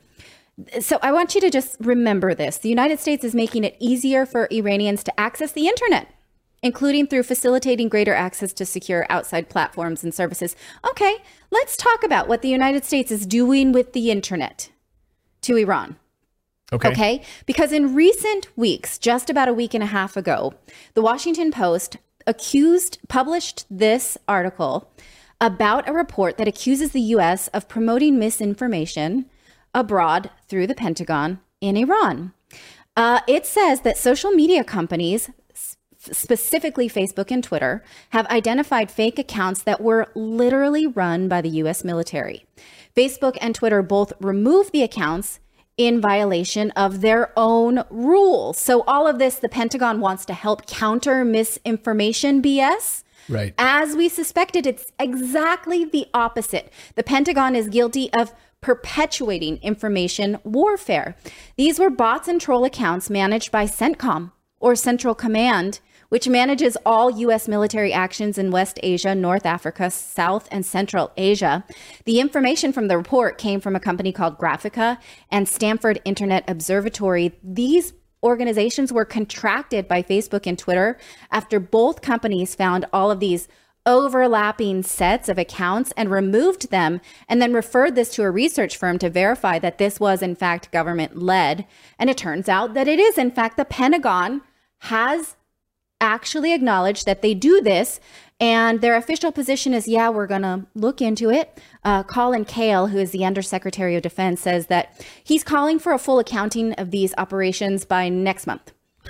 So I want you to just remember this. The United States is making it easier for Iranians to access the internet, including through facilitating greater access to secure outside platforms and services. Okay, let's talk about what the United States is doing with the internet to Iran. Okay. Okay, because in recent weeks, just about a week and a half ago, the Washington Post accused, published this article about a report that accuses the U S of promoting misinformation abroad through the Pentagon in Iran. Uh, it says that social media companies, specifically Facebook and Twitter, have identified fake accounts that were literally run by the U S military. Facebook and Twitter both removed the accounts in violation of their own rules. So all of this, the Pentagon wants to help counter misinformation B S. Right. As we suspected, it's exactly the opposite. The Pentagon is guilty of perpetuating information warfare. These were bots and troll accounts managed by CENTCOM, or Central Command, which manages all U S military actions in West Asia, North Africa, South and Central Asia. The information from the report came from a company called Graphica and Stanford Internet Observatory. These organizations were contracted by Facebook and Twitter after both companies found all of these overlapping sets of accounts and removed them, and then referred this to a research firm to verify that this was in fact government led. And it turns out that it is. In fact, the Pentagon has actually acknowledged that they do this, and their official position is, yeah, we're going to look into it. Uh, Colin Kahl, who is the Undersecretary of Defense, says that he's calling for a full accounting of these operations by next month.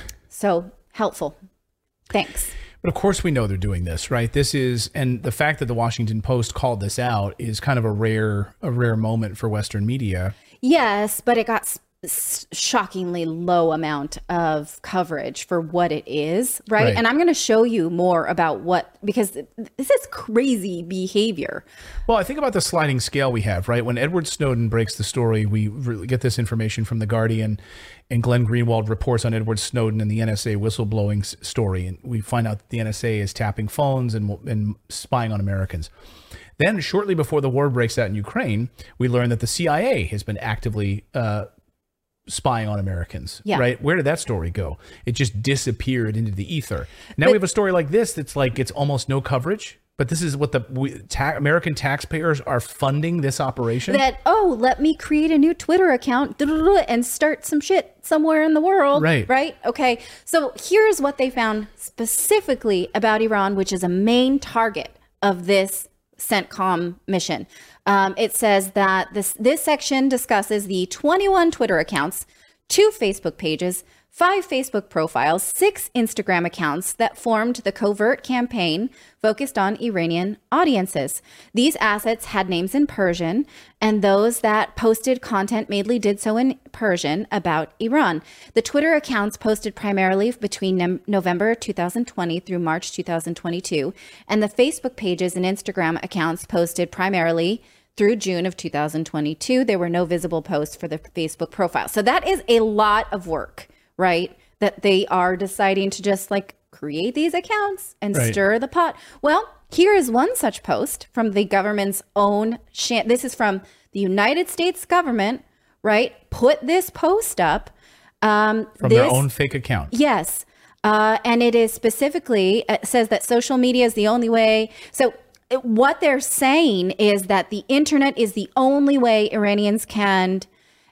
So helpful. Thanks. But of course we know they're doing this, right? This is, and the fact that the Washington Post called this out is kind of a rare, a rare moment for Western media. Yes, but it got shockingly low amount of coverage for what it is, right? Right. And I'm going to show you more about what, because this is crazy behavior. Well, I think about the sliding scale we have, right? When Edward Snowden breaks the story, we re- get this information from The Guardian, and Glenn Greenwald reports on Edward Snowden and the N S A whistleblowing s- story. And we find out that the N S A is tapping phones and, and spying on Americans. Then shortly before the war breaks out in Ukraine, we learn that the C I A has been actively uh, spying on Americans, yeah. right? Where did that story go? It just disappeared into the ether. Now but, we have a story like this that's like, it's almost no coverage, but this is what the we, ta- American taxpayers are funding this operation. That, oh, let me create a new Twitter account and start some shit somewhere in the world. Right. Right. Okay. So here's what they found specifically about Iran, which is a main target of this CENTCOM mission. Um, it says that this this section discusses the twenty-one Twitter accounts, two Facebook pages, five Facebook profiles, six Instagram accounts that formed the covert campaign focused on Iranian audiences. These assets had names in Persian, and those that posted content mainly did so in Persian about Iran. The Twitter accounts posted primarily between nem- November two thousand twenty through March two thousand twenty-two, and the Facebook pages and Instagram accounts posted primarily through June of two thousand twenty-two. There were no visible posts for the Facebook profile. So that is a lot of work, right? That they are deciding to just like create these accounts and right. stir the pot. Well, here is one such post from the government's own. Sh- this is from the United States government, right? Put this post up. Um, from this, their own fake account. Yes. Uh, and it is specifically, it says that social media is the only way. So what they're saying is that the internet is the only way Iranians can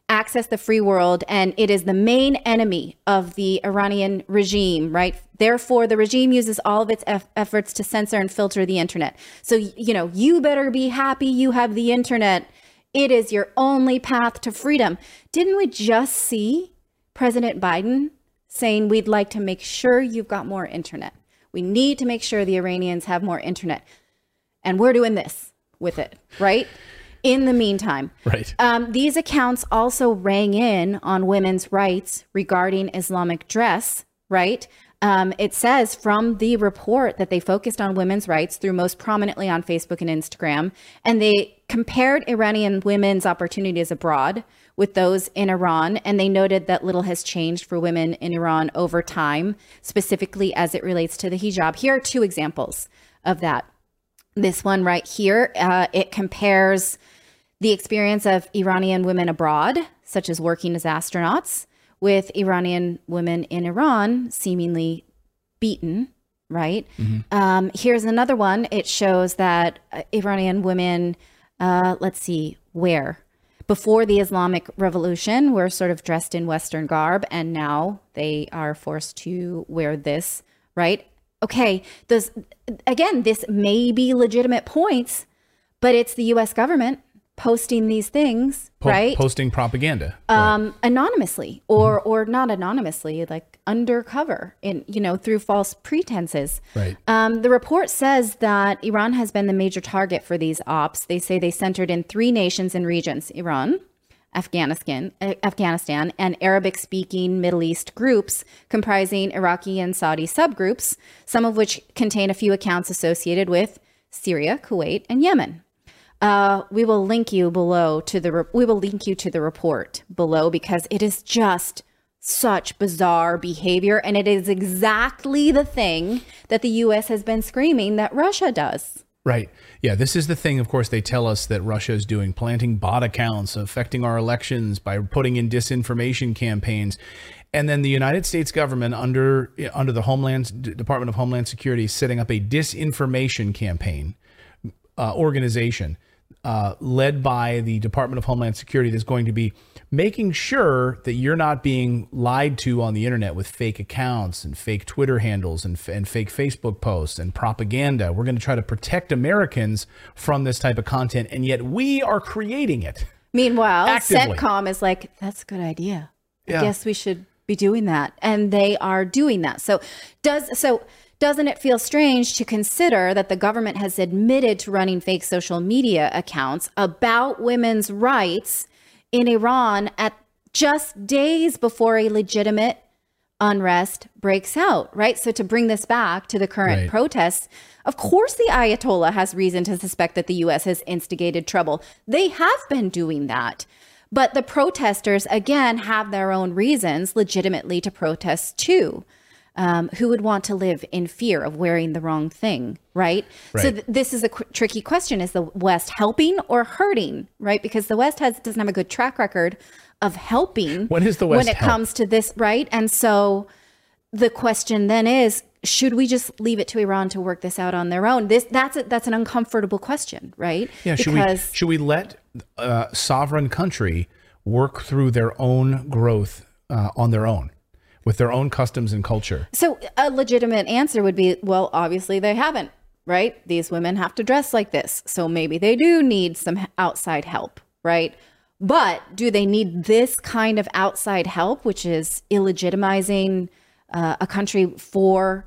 access the free world, and it is the main enemy of the Iranian regime, right? Therefore, the regime uses all of its eff- efforts to censor and filter the internet. So, you know, you better be happy you have the internet. It is your only path to freedom. Didn't we just see President Biden saying we'd like to make sure you've got more internet? We need to make sure the Iranians have more internet. And we're doing this with it, right? In the meantime, right. Um, these accounts also rang in on women's rights regarding Islamic dress, right? Um, it says from the report that they focused on women's rights through most prominently on Facebook and Instagram, and they compared Iranian women's opportunities abroad with those in Iran, and they noted that little has changed for women in Iran over time, specifically as it relates to the hijab. Here are two examples of that. This one right here, uh, it compares the experience of Iranian women abroad, such as working as astronauts, with Iranian women in Iran seemingly beaten, right? Mm-hmm. Um, here's another one. It shows that uh, Iranian women, uh, let's see, where? Before the Islamic Revolution, were sort of dressed in Western garb, and now they are forced to wear this, right? Okay, those, again, this may be legitimate points, but it's the U S government posting these things, po- right? Posting propaganda. Um, right. Anonymously or mm-hmm. or not anonymously, like undercover, in you know, through false pretenses. Right. Um, the report says that Iran has been the major target for these ops. They say they centered in three nations and regions: Iran, Afghanistan, uh, Afghanistan, and Arabic-speaking Middle East groups comprising Iraqi and Saudi subgroups, some of which contain a few accounts associated with Syria, Kuwait, and Yemen. Uh, we will link you below to the re- we will link you to the report below, because it is just such bizarre behavior, and it is exactly the thing that the U S has been screaming that Russia does. Right. Yeah, this is the thing, of course, they tell us that Russia is doing, planting bot accounts, affecting our elections by putting in disinformation campaigns. And then the United States government, under under the Homeland Department of Homeland Security, is setting up a disinformation campaign uh, organization uh, led by the Department of Homeland Security that's going to be making sure that you're not being lied to on the internet with fake accounts and fake Twitter handles and, and fake Facebook posts and propaganda. We're going to try to protect Americans from this type of content, and yet we are creating it. Meanwhile, actively. CENTCOM is like, that's a good idea. Yeah. I guess we should be doing that. And they are doing that. So does so doesn't it feel strange to consider that the government has admitted to running fake social media accounts about women's rights in Iran at just days before a legitimate unrest breaks out, right? So to bring this back to the current Right. protests, of course the Ayatollah has reason to suspect that the U S has instigated trouble. They have been doing that. But the protesters, again, have their own reasons legitimately to protest too. Um, who would want to live in fear of wearing the wrong thing, right? Right. So th- this is a qu- tricky question. Is the West helping or hurting, right? Because the West has doesn't have a good track record of helping When is the West when it help? comes to this, right? And so the question then is, should we just leave it to Iran to work this out on their own? This that's a, that's an uncomfortable question, right? Yeah, should we should we let a sovereign country work through their own growth uh, on their own, with their own customs and culture? So a legitimate answer would be, well, obviously they haven't, right? These women have to dress like this. So maybe they do need some outside help, right? But do they need this kind of outside help, which is illegitimizing uh, a country for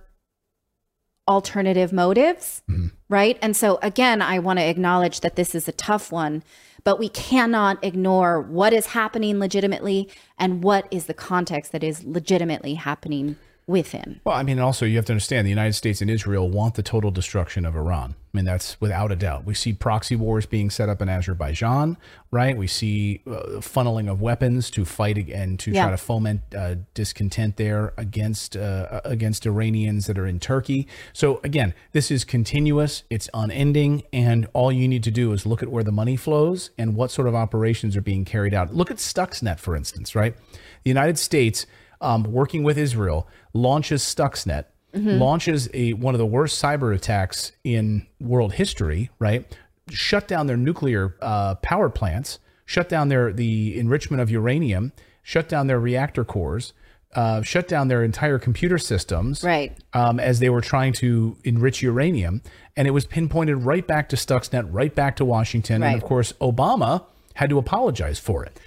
alternative motives, mm-hmm. right? And so again, I want to acknowledge that this is a tough one, but we cannot ignore what is happening legitimately and what is the context that is legitimately happening within. Well, I mean, also you have to understand the United States and Israel want the total destruction of Iran. I mean, that's without a doubt. We see proxy wars being set up in Azerbaijan, right? We see uh, funneling of weapons to fight and to Yeah. try to foment uh, discontent there against uh, against Iranians that are in Turkey. So again, this is continuous, it's unending, and all you need to do is look at where the money flows and what sort of operations are being carried out. Look at Stuxnet, for instance, right? The United States, um, working with Israel, launches Stuxnet, mm-hmm. launches a one of the worst cyber attacks in world history, right? Shut down their nuclear uh, power plants shut down their the enrichment of uranium, shut down their reactor cores, uh, shut down their entire computer systems, right? Um, as they were trying to enrich uranium, and it was pinpointed right back to Stuxnet, right back to Washington, Right. and of course Obama had to apologize for it.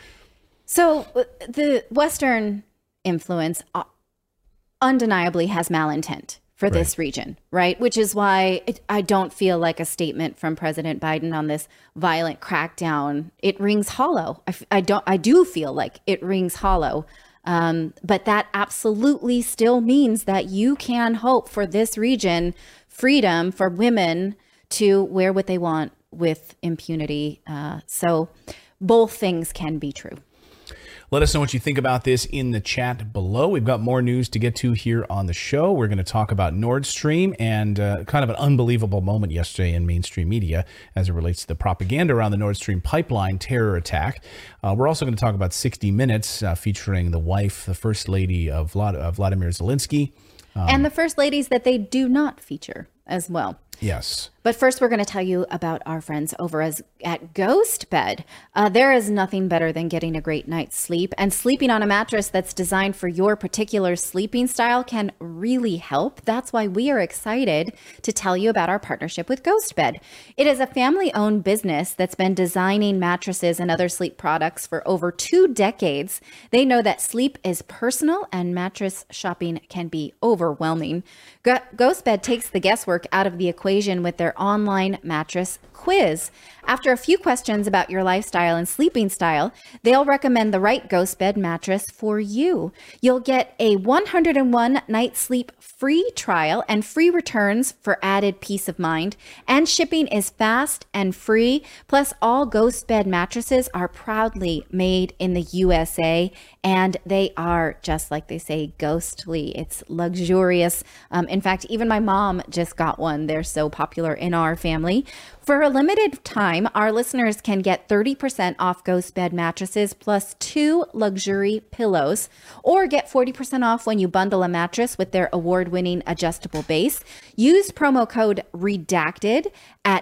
So uh, the Western influence uh, undeniably has malintent for this Right. region, right? Which is why it, I don't feel like a statement from President Biden on this violent crackdown. It rings hollow. I, f- I don't. I do feel like it rings hollow. Um, but that absolutely still means that you can hope for this region freedom for women to wear what they want with impunity. Uh, so both things can be true. Let us know what you think about this in the chat below. We've got more news to get to here on the show. We're going to talk about Nord Stream and uh, kind of an unbelievable moment yesterday in mainstream media as it relates to the propaganda around the Nord Stream pipeline terror attack. Uh, we're also going to talk about sixty minutes uh, featuring the wife, the first lady of Vlad- uh, Vladimir Zelensky. Um, and the first ladies that they do not feature as well. Yes. But first, we're going to tell you about our friends over as, at Ghost Bed. Uh, there is nothing better than getting a great night's sleep, and sleeping on a mattress that's designed for your particular sleeping style can really help. That's why we are excited to tell you about our partnership with Ghost Bed. It is a family-owned business that's been designing mattresses and other sleep products for over two decades. They know that sleep is personal and mattress shopping can be overwhelming. Go- Ghost Bed takes the guesswork out of the equation with their online mattress quiz. After a few questions about your lifestyle and sleeping style, they'll recommend the right Ghost Bed mattress for you. You'll get a one hundred one night sleep free trial and free returns for added peace of mind. And shipping is fast and free. Plus, all Ghost Bed mattresses are proudly made in the U S A, and they are, just like they say, ghostly. It's luxurious. Um, in fact, even my mom just got one. They're so popular in our family. For a limited time, our listeners can get thirty percent off Ghost Bed mattresses plus two luxury pillows, or get forty percent off when you bundle a mattress with their award-winning adjustable base. Use promo code REDACTED at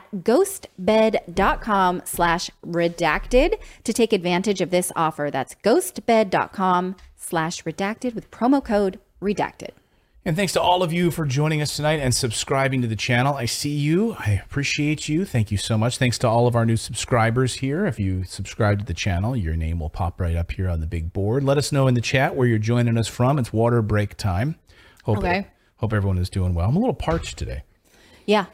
ghostbed.com slash redacted to take advantage of this offer. That's ghostbed.com slash redacted with promo code REDACTED. And thanks to all of you for joining us tonight and subscribing to the channel. I see you. I appreciate you. Thank you so much. Thanks to all of our new subscribers here. If you subscribe to the channel, your name will pop right up here on the big board. Let us know in the chat where you're joining us from. It's water break time. Hope, Okay. hope everyone is doing well. I'm a little parched today. Yeah.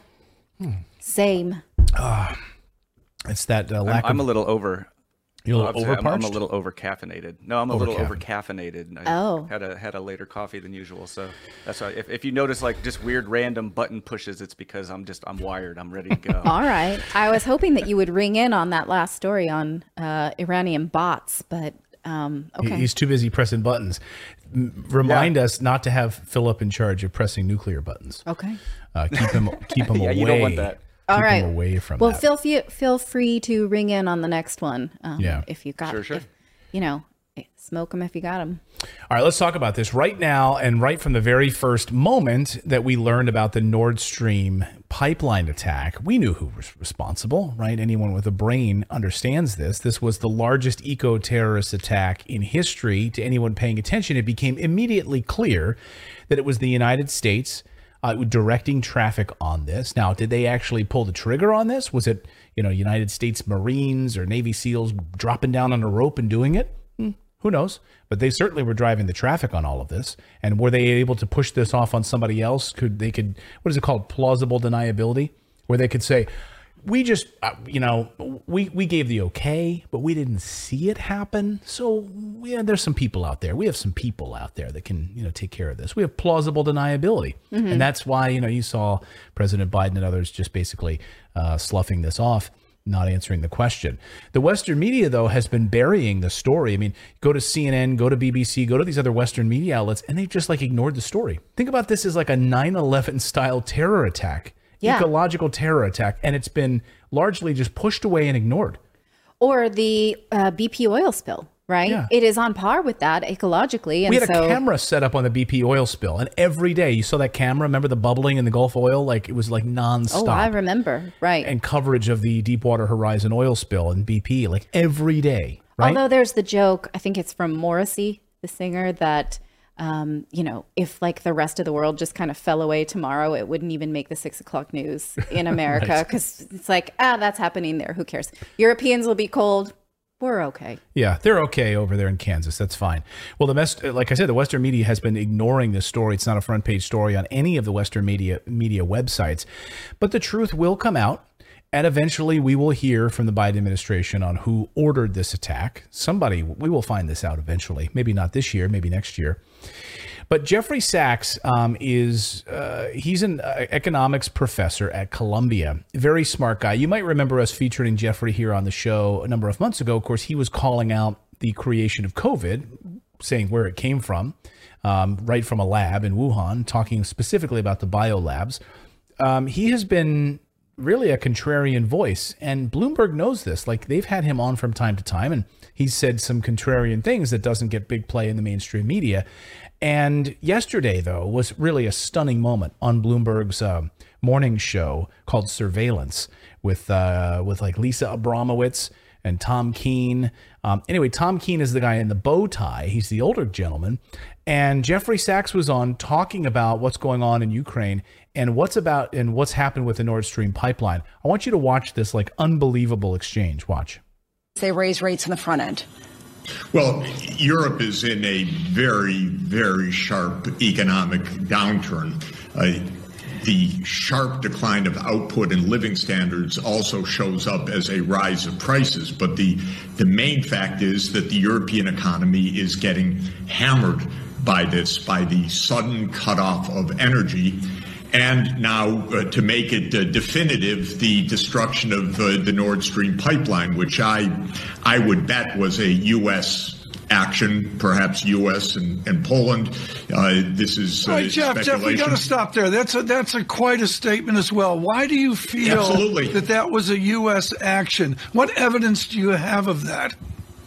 Same. Uh, it's that uh, I'm, lack I'm of... a little over. You're a little I'll say I'm, I'm a over-parched? little over caffeinated. No, I'm a little over Over-caffeinated. caffeinated. I Oh. had a had a later coffee than usual, so that's why. If, if you notice like just weird random button pushes, it's because I'm just I'm wired. I'm ready to go. All right. I was hoping that you would ring in on that last story on uh, Iranian bots, but um, He- okay. He's too busy pressing buttons. M- Remind us not to have Philip in charge of pressing nuclear buttons. Okay. Uh, keep him keep him Yeah, away. you don't want that. All keep right. him away from well, that. feel feel feel free to ring in on the next one. Um, Yeah. If you got, Sure, sure. if- you know, smoke them if you got them. All right, let's talk about this right now. And right from the very first moment that we learned about the Nord Stream pipeline attack, we knew who was responsible, right? Anyone with a brain understands this. This was the largest eco-terrorist attack in history. To anyone paying attention, it became immediately clear that it was the United States uh, directing traffic on this. Now, did they actually pull the trigger on this? Was it, you know, United States Marines or Navy SEALs dropping down on a rope and doing it? Hmm, who knows? But they certainly were driving the traffic on all of this. And were they able to push this off on somebody else? Could they could, what is it called? Plausible deniability, where they could say, we just, uh, you know, we, we gave the okay, but we didn't see it happen. So yeah, there's some people out there. We have some people out there that can, you know, take care of this. We have plausible deniability. Mhm. And that's why, you know, you saw President Biden and others just basically uh, sloughing this off, not answering the question. The Western media, though, has been burying the story. I mean, go to C N N, go to B B C, go to these other Western media outlets, and they've just like ignored the story. Think about this as like a nine eleven style terror attack. Yeah. Ecological terror attack, and it's been largely just pushed away and ignored. Or the uh, B P oil spill, right? Yeah. It is on par with that ecologically. And we had so, a camera set up on the B P oil spill, and every day you saw that camera. Remember the bubbling in the Gulf oil? Like it was like nonstop. Oh, I remember. Right. And coverage of the Deepwater Horizon oil spill and B P, like every day. Right? Although there's the joke, I think it's from Morrissey, the singer, that um, you know, if like the rest of the world just kind of fell away tomorrow, it wouldn't even make the six o'clock news in America because right. It's like, ah, that's happening there. Who cares? Europeans will be cold. We're okay. Yeah, they're okay over there in Kansas. That's fine. Well, the best, like I said, the Western media has been ignoring this story. It's not a front page story on any of the Western media media websites, but the truth will come out. And eventually we will hear from the Biden administration on who ordered this attack. Somebody, we will find this out eventually. Maybe not this year, maybe next year. But Jeffrey Sachs um, is, uh, he's an uh, economics professor at Columbia. Very smart guy. You might remember us featuring Jeffrey here on the show a number of months ago. Of course, he was calling out the creation of COVID, saying where it came from, um, right from a lab in Wuhan, talking specifically about the biolabs. Um, he has been really a contrarian voice, and Bloomberg knows this. Like, they've had him on from time to time, and he's said some contrarian things that doesn't get big play in the mainstream media. And yesterday, though, was really a stunning moment on Bloomberg's uh, morning show called Surveillance with uh, with like Lisa Abramowitz and Tom Keene. Um, anyway, Tom Keene is the guy in the bow tie. He's the older gentleman. And Jeffrey Sachs was on talking about what's going on in Ukraine and what's about and what's happened with the Nord Stream pipeline. I want you to watch this like unbelievable exchange. Watch. They raise rates on the front end. Well, Europe is in a very, very sharp economic downturn. Uh, the sharp decline of output and living standards also shows up as a rise of prices. But the, the main fact is that the European economy is getting hammered by this, by the sudden cutoff of energy. And now, uh, to make it uh, definitive, the destruction of uh, the Nord Stream pipeline, which I, I would bet was a U S action, perhaps U S and, and Poland. Uh, this is uh, All right, Jeff, Jeff, we got to stop there. That's a that's a quite a statement as well. Why do you feel Absolutely. that that was a U S action? What evidence do you have of that?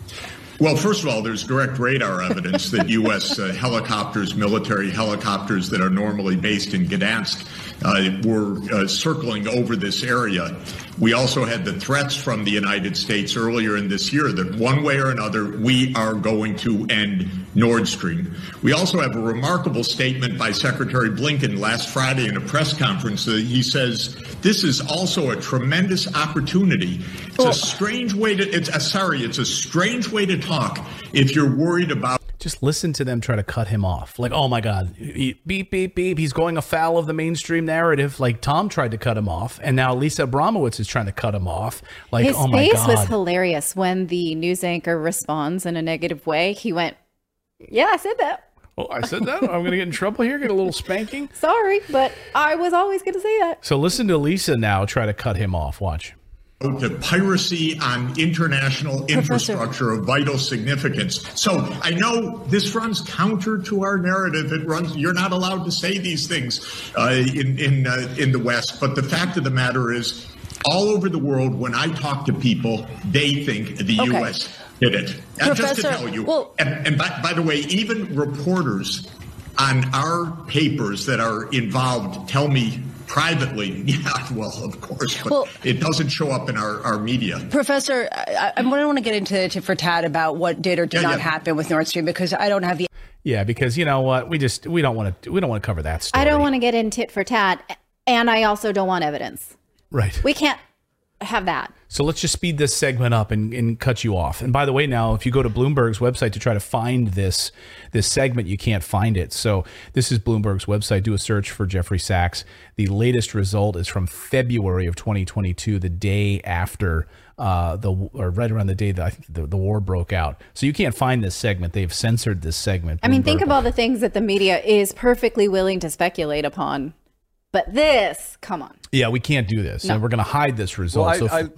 Well, first of all, there's direct radar evidence that U S uh, helicopters, military helicopters that are normally based in Gdansk, uh, were uh, circling over this area. We also had the threats from the United States earlier in this year that one way or another, we are going to end Nord Stream. We also have a remarkable statement by Secretary Blinken last Friday in a press conference. Uh, he says, this is also a tremendous opportunity. It's a strange way to, it's a, sorry, it's a strange way to talk if you're worried about. Just listen to them try to cut him off. Like, oh my God, beep, beep, beep. He's going afoul of the mainstream narrative. Like Tom tried to cut him off. And now Lisa Abramowitz is trying to cut him off. Like, his oh my God. His face was hilarious when the news anchor responds in a negative way. He went, yeah, I said that. Oh, I said that? I'm going to get in trouble here, get a little spanking? Sorry, but I was always going to say that. So listen to Lisa now try to cut him off. Watch. The piracy on international infrastructure of vital significance. So I know this runs counter to our narrative. It runs. You're not allowed to say these things uh, in in uh, in the West. But the fact of the matter is, all over the world, when I talk to people, they think the okay. U S did it. And just to tell you, well, and, and by, by the way, even reporters on our papers that are involved tell me privately, yeah, well, of course, but well, it doesn't show up in our, our media. Professor, I, I don't want to get into tit for tat about what did or did yeah, not yeah. happen with Nord Stream because I don't have the. Yeah, because you know what, we just we don't want to we don't want to cover that story. I don't want to get in tit for tat, and I also don't want evidence. Right. We can't have that. So let's just speed this segment up and, and cut you off. And by the way, now, if you go to Bloomberg's website to try to find this this segment, you can't find it. So this is Bloomberg's website. Do a search for Jeffrey Sachs. The latest result is from February of twenty twenty-two, the day after uh, the or right around the day that I think the, the war broke out. So you can't find this segment. They've censored this segment. Bloomberg. I mean, think of all the things that the media is perfectly willing to speculate upon. But this, come on. Yeah, we can't do this. No. And we're going to hide this result. Well, so I,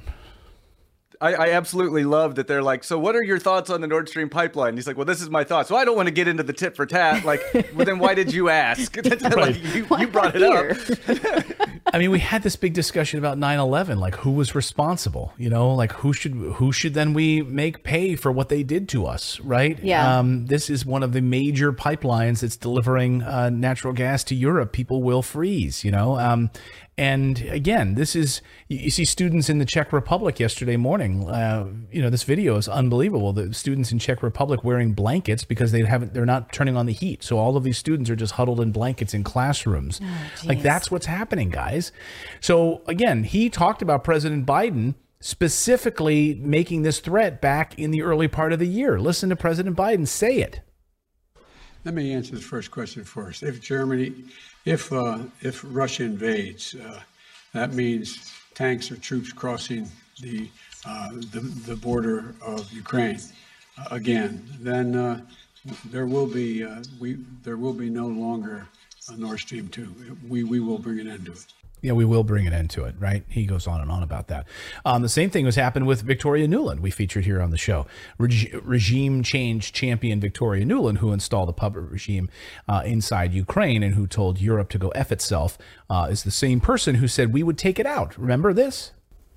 I, I absolutely love that they're like, so what are your thoughts on the Nord Stream pipeline? And he's like, well, this is my thoughts. Well, I don't want to get into the tit for tat. Like, well, then why did you ask? Right. Like, you, you brought it up. I mean, we had this big discussion about nine eleven, like who was responsible, you know, like who should who should then we make pay for what they did to us, right? Yeah. Um, this is one of the major pipelines that's delivering uh, natural gas to Europe. People will freeze, you know. Um, and again, this is, you, you see students in the Czech Republic yesterday morning, uh, you know, this video is unbelievable. The students in Czech Republic wearing blankets because they haven't, they're not turning on the heat. So all of these students are just huddled in blankets in classrooms. Oh, like that's what's happening, guys. So again, he talked about President Biden specifically making this threat back in the early part of the year. Listen to President Biden say it. Let me answer the first question first. If Germany, if uh, if Russia invades, uh, that means tanks or troops crossing the uh, the, the border of Ukraine uh, again. Then uh, there will be uh, we there will be no longer a Nord Stream two. We we will bring an end to it. Yeah, we will bring an end to it, right? He goes on and on about that. Um, the same thing was happened with Victoria Nuland, we featured here on the show. Reg- regime change champion Victoria Nuland, who installed a puppet regime uh, inside Ukraine and who told Europe to go F itself, uh, is the same person who said we would take it out. Remember this?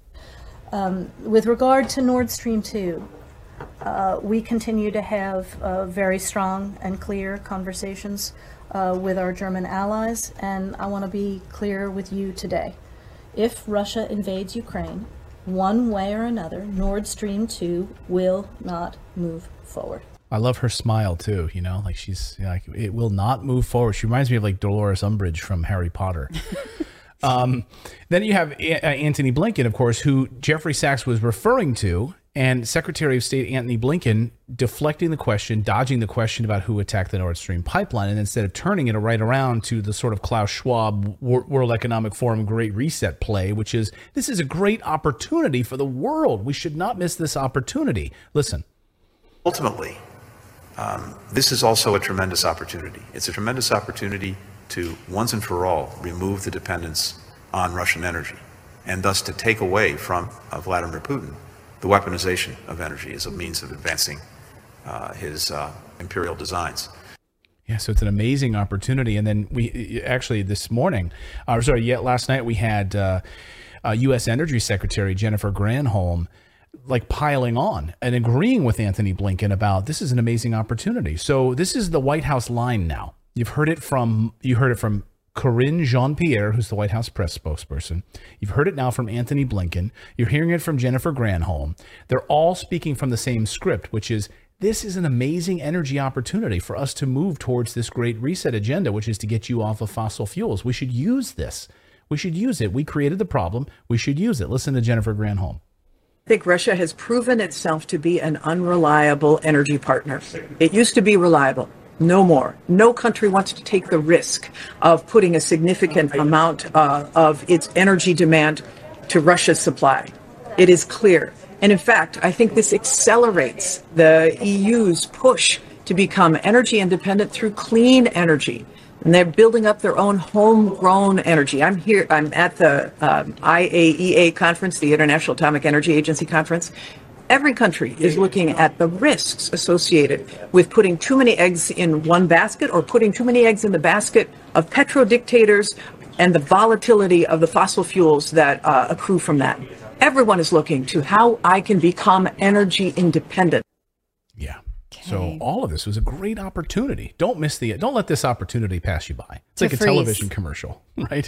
Um, with regard to Nord Stream two, uh, we continue to have uh, very strong and clear conversations Uh, with our German allies, and I want to be clear with you today. If Russia invades Ukraine, one way or another, Nord Stream two will not move forward. I love her smile too, you know, like she's you know, like, it will not move forward. She reminds me of like Dolores Umbridge from Harry Potter. um, then you have a- Antony Blinken, of course, who Jeffrey Sachs was referring to, and Secretary of State Antony Blinken deflecting the question, dodging the question about who attacked the Nord Stream pipeline, and instead of turning it right around to the sort of Klaus Schwab World Economic Forum Great Reset play, which is, this is a great opportunity for the world. We should not miss this opportunity. Listen. Ultimately, um, this is also a tremendous opportunity. It's a tremendous opportunity to once and for all remove the dependence on Russian energy, and thus to take away from uh, Vladimir Putin the weaponization of energy as a means of advancing uh, his uh, imperial designs. Yeah, so it's an amazing opportunity. And then we actually this morning, uh, sorry, yet last night we had uh, uh, U S Energy Secretary Jennifer Granholm like piling on and agreeing with Antony Blinken about this is an amazing opportunity. So this is the White House line now. You've heard it from you heard it from Karine Jean-Pierre, who's the White House press spokesperson. You've heard it now from Antony Blinken. You're hearing it from Jennifer Granholm. They're all speaking from the same script, which is this is an amazing energy opportunity for us to move towards this great reset agenda, which is to get you off of fossil fuels. We should use this. We should use it. We created the problem. We should use it. Listen to Jennifer Granholm. I think Russia has proven itself to be an unreliable energy partner. It used to be reliable. No more. No country wants to take the risk of putting a significant amount uh, of its energy demand to Russia's supply. It is clear. And in fact, I think this accelerates the E U's push to become energy independent through clean energy. And they're building up their own homegrown energy. I'm here, I'm at the um, I A E A conference, the International Atomic Energy Agency conference. Every country is looking at the risks associated with putting too many eggs in one basket or putting too many eggs in the basket of petro-dictators and the volatility of the fossil fuels that uh, accrue from that. Everyone is looking to how I can become energy independent. Yeah. Okay. So all of this was a great opportunity. Don't miss the, don't let this opportunity pass you by. It's to like a freeze. television commercial, right?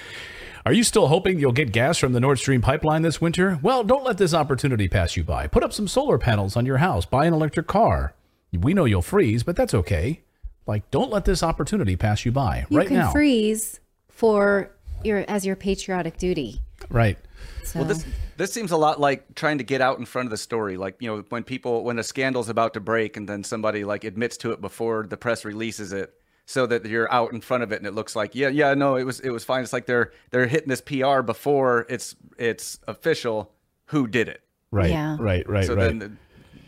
Are you still hoping you'll get gas from the Nord Stream pipeline this winter? Well, don't let this opportunity pass you by. Put up some solar panels on your house. Buy an electric car. We know you'll freeze, but that's okay. Like, don't let this opportunity pass you by you right can now. Freeze for your as your patriotic duty. Right. So. Well, this this seems a lot like trying to get out in front of the story. Like, you know, when people when a scandal's about to break and then somebody like admits to it before the press releases it, so that you're out in front of it and it looks like, yeah, yeah, no, it was it was fine. It's like they're they're hitting this P R before it's it's official who did it. Right. Yeah. Right. Right. So right. then the,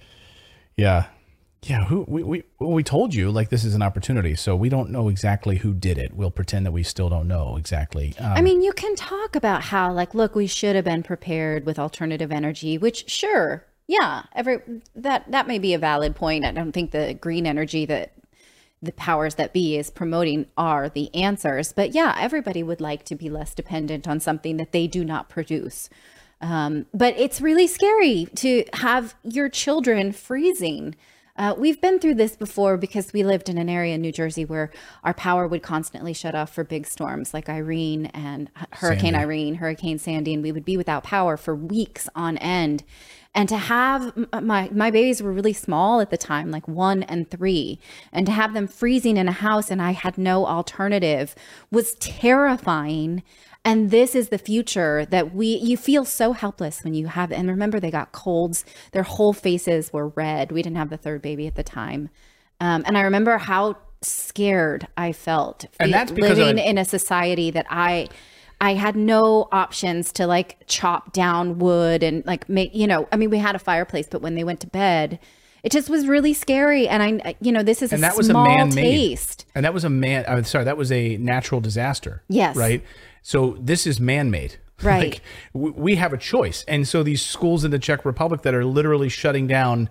yeah. Yeah. Who we we well, we told you like this is an opportunity, so we don't know exactly who did it. We'll pretend that we still don't know exactly. Um, I mean, you can talk about how like, look, we should have been prepared with alternative energy, which sure, yeah, every that that may be a valid point. I don't think the green energy that the powers that be is promoting are the answers. But yeah, everybody would like to be less dependent on something that they do not produce. Um, but it's really scary to have your children freezing. Uh, we've been through this before because we lived in an area in New Jersey where our power would constantly shut off for big storms like Irene and Hurricane Sandy. Irene, Hurricane Sandy, and we would be without power for weeks on end. And to have my, my babies were really small at the time, like one and three, and to have them freezing in a house and I had no alternative was terrifying. And this is the future that we, you feel so helpless when you have, and remember they got colds, their whole faces were red. We didn't have the third baby at the time. Um, and I remember how scared I felt And that's because living of- in a society that I, I had no options to like chop down wood and like make, you know, I mean, we had a fireplace, but when they went to bed, it just was really scary. And I, you know, this is and a that was small a man-made. taste. And that was a man. I'm sorry, that was a natural disaster. Yes. Right. So this is man-made. Right. Like, w- we have a choice, and so these schools in the Czech Republic that are literally shutting down,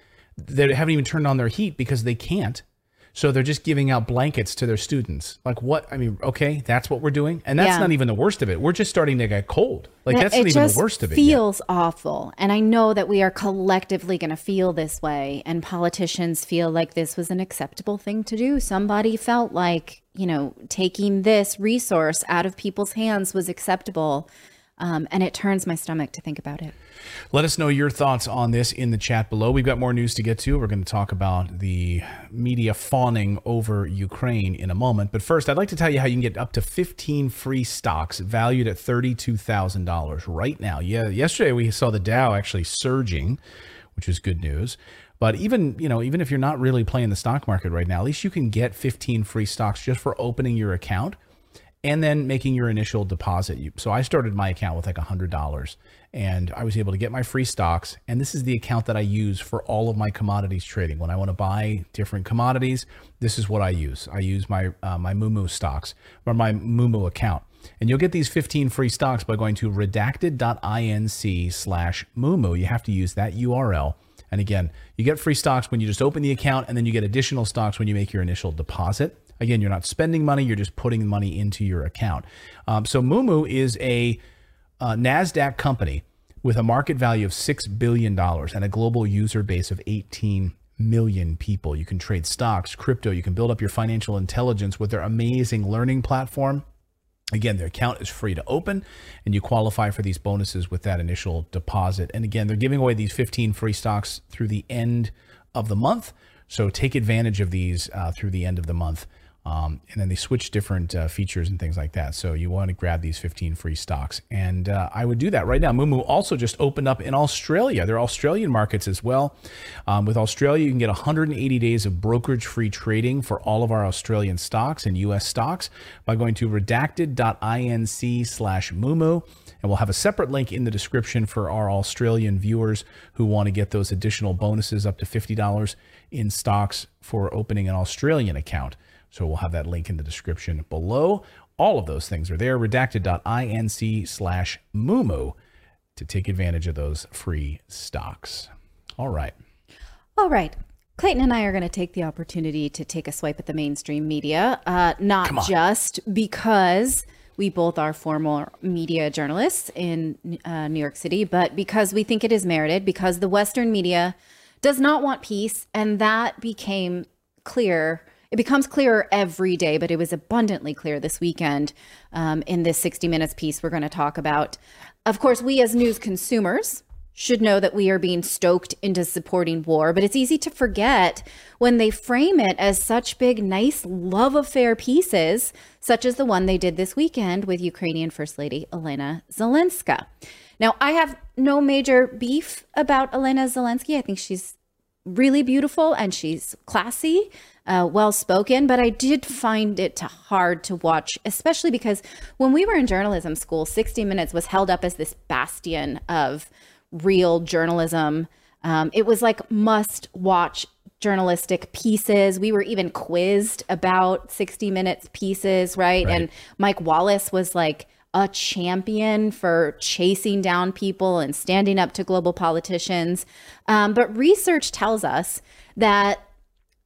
they haven't even turned on their heat because they can't. So they're just giving out blankets to their students. Like what? I mean, okay, that's what we're doing. And that's Yeah. not even the worst of it. We're just starting to get cold. Like Yeah, that's it not even just the worst of it. yet. feels awful. And I know that we are collectively going to feel this way. And politicians feel like this was an acceptable thing to do. Somebody felt like, you know, taking this resource out of people's hands was acceptable. Um, and it turns my stomach to think about it. Let us know your thoughts on this in the chat below. We've got more news to get to. We're going to talk about the media fawning over Ukraine in a moment. But first, I'd like to tell you how you can get up to fifteen free stocks valued at thirty-two thousand dollars right now. Yeah, yesterday we saw the Dow actually surging, which is good news. But even, you know, even if you're not really playing the stock market right now, at least you can get fifteen free stocks just for opening your account and then making your initial deposit. So I started my account with like one hundred dollars and I was able to get my free stocks. And this is the account that I use for all of my commodities trading. When I want to buy different commodities, this is what I use. I use my uh, my Moomoo stocks or my Moomoo account. And you'll get these fifteen free stocks by going to redacted.inc slash Moomoo. You have to use that U R L. And again, you get free stocks when you just open the account, and then you get additional stocks when you make your initial deposit. Again, you're not spending money, you're just putting money into your account. Um, so Moomoo is a uh, NASDAQ company with a market value of six billion dollars and a global user base of eighteen million people. You can trade stocks, crypto, you can build up your financial intelligence with their amazing learning platform. Again, their account is free to open, and you qualify for these bonuses with that initial deposit. And again, they're giving away these fifteen free stocks through the end of the month. So take advantage of these uh, through the end of the month. Um, and then they switch different uh, features and things like that. So you want to grab these fifteen free stocks. And uh, I would do that right now. Moomoo also just opened up in Australia. They're Australian markets as well. Um, with Australia, you can get one hundred eighty days of brokerage-free trading for all of our Australian stocks and U S stocks by going to redacted.inc slash Moomoo. And we'll have a separate link in the description for our Australian viewers who want to get those additional bonuses up to fifty dollars in stocks for opening an Australian account. So we'll have that link in the description below. All of those things are there, redacted.inc slash Moomoo to take advantage of those free stocks. All right. All right. Clayton and I are going to take the opportunity to take a swipe at the mainstream media, uh, not just because we both are former media journalists in uh, New York City, but because we think it is merited, because the Western media does not want peace. And that became clear. It becomes clearer every day, but it was abundantly clear this weekend um, in this sixty minutes piece we're going to talk about. Of course, we as news consumers should know that we are being stoked into supporting war, but it's easy to forget when they frame it as such big, nice love affair pieces, such as the one they did this weekend with Ukrainian First Lady Elena Zelenska. Now, I have no major beef about Elena Zelensky. I think she's really beautiful and she's classy, uh, well-spoken, but I did find it hard to watch, especially because when we were in journalism school, sixty minutes was held up as this bastion of real journalism. Um, it was like must-watch journalistic pieces. We were even quizzed about sixty minutes pieces, right? Right. And Mike Wallace was like a champion for chasing down people and standing up to global politicians. Um, but research tells us that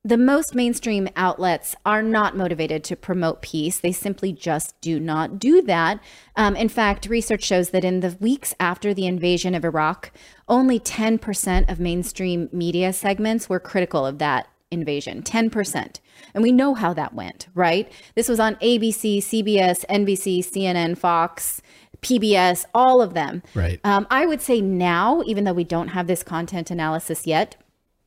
the most mainstream outlets are not motivated to promote peace. They simply just do not do that. Um, in fact, research shows that in the weeks after the invasion of Iraq, only ten percent of mainstream media segments were critical of that invasion, ten percent. And we know how that went, right? This was on A B C, C B S, N B C, C N N, Fox, P B S, all of them. Right. Um, I would say now, even though we don't have this content analysis yet,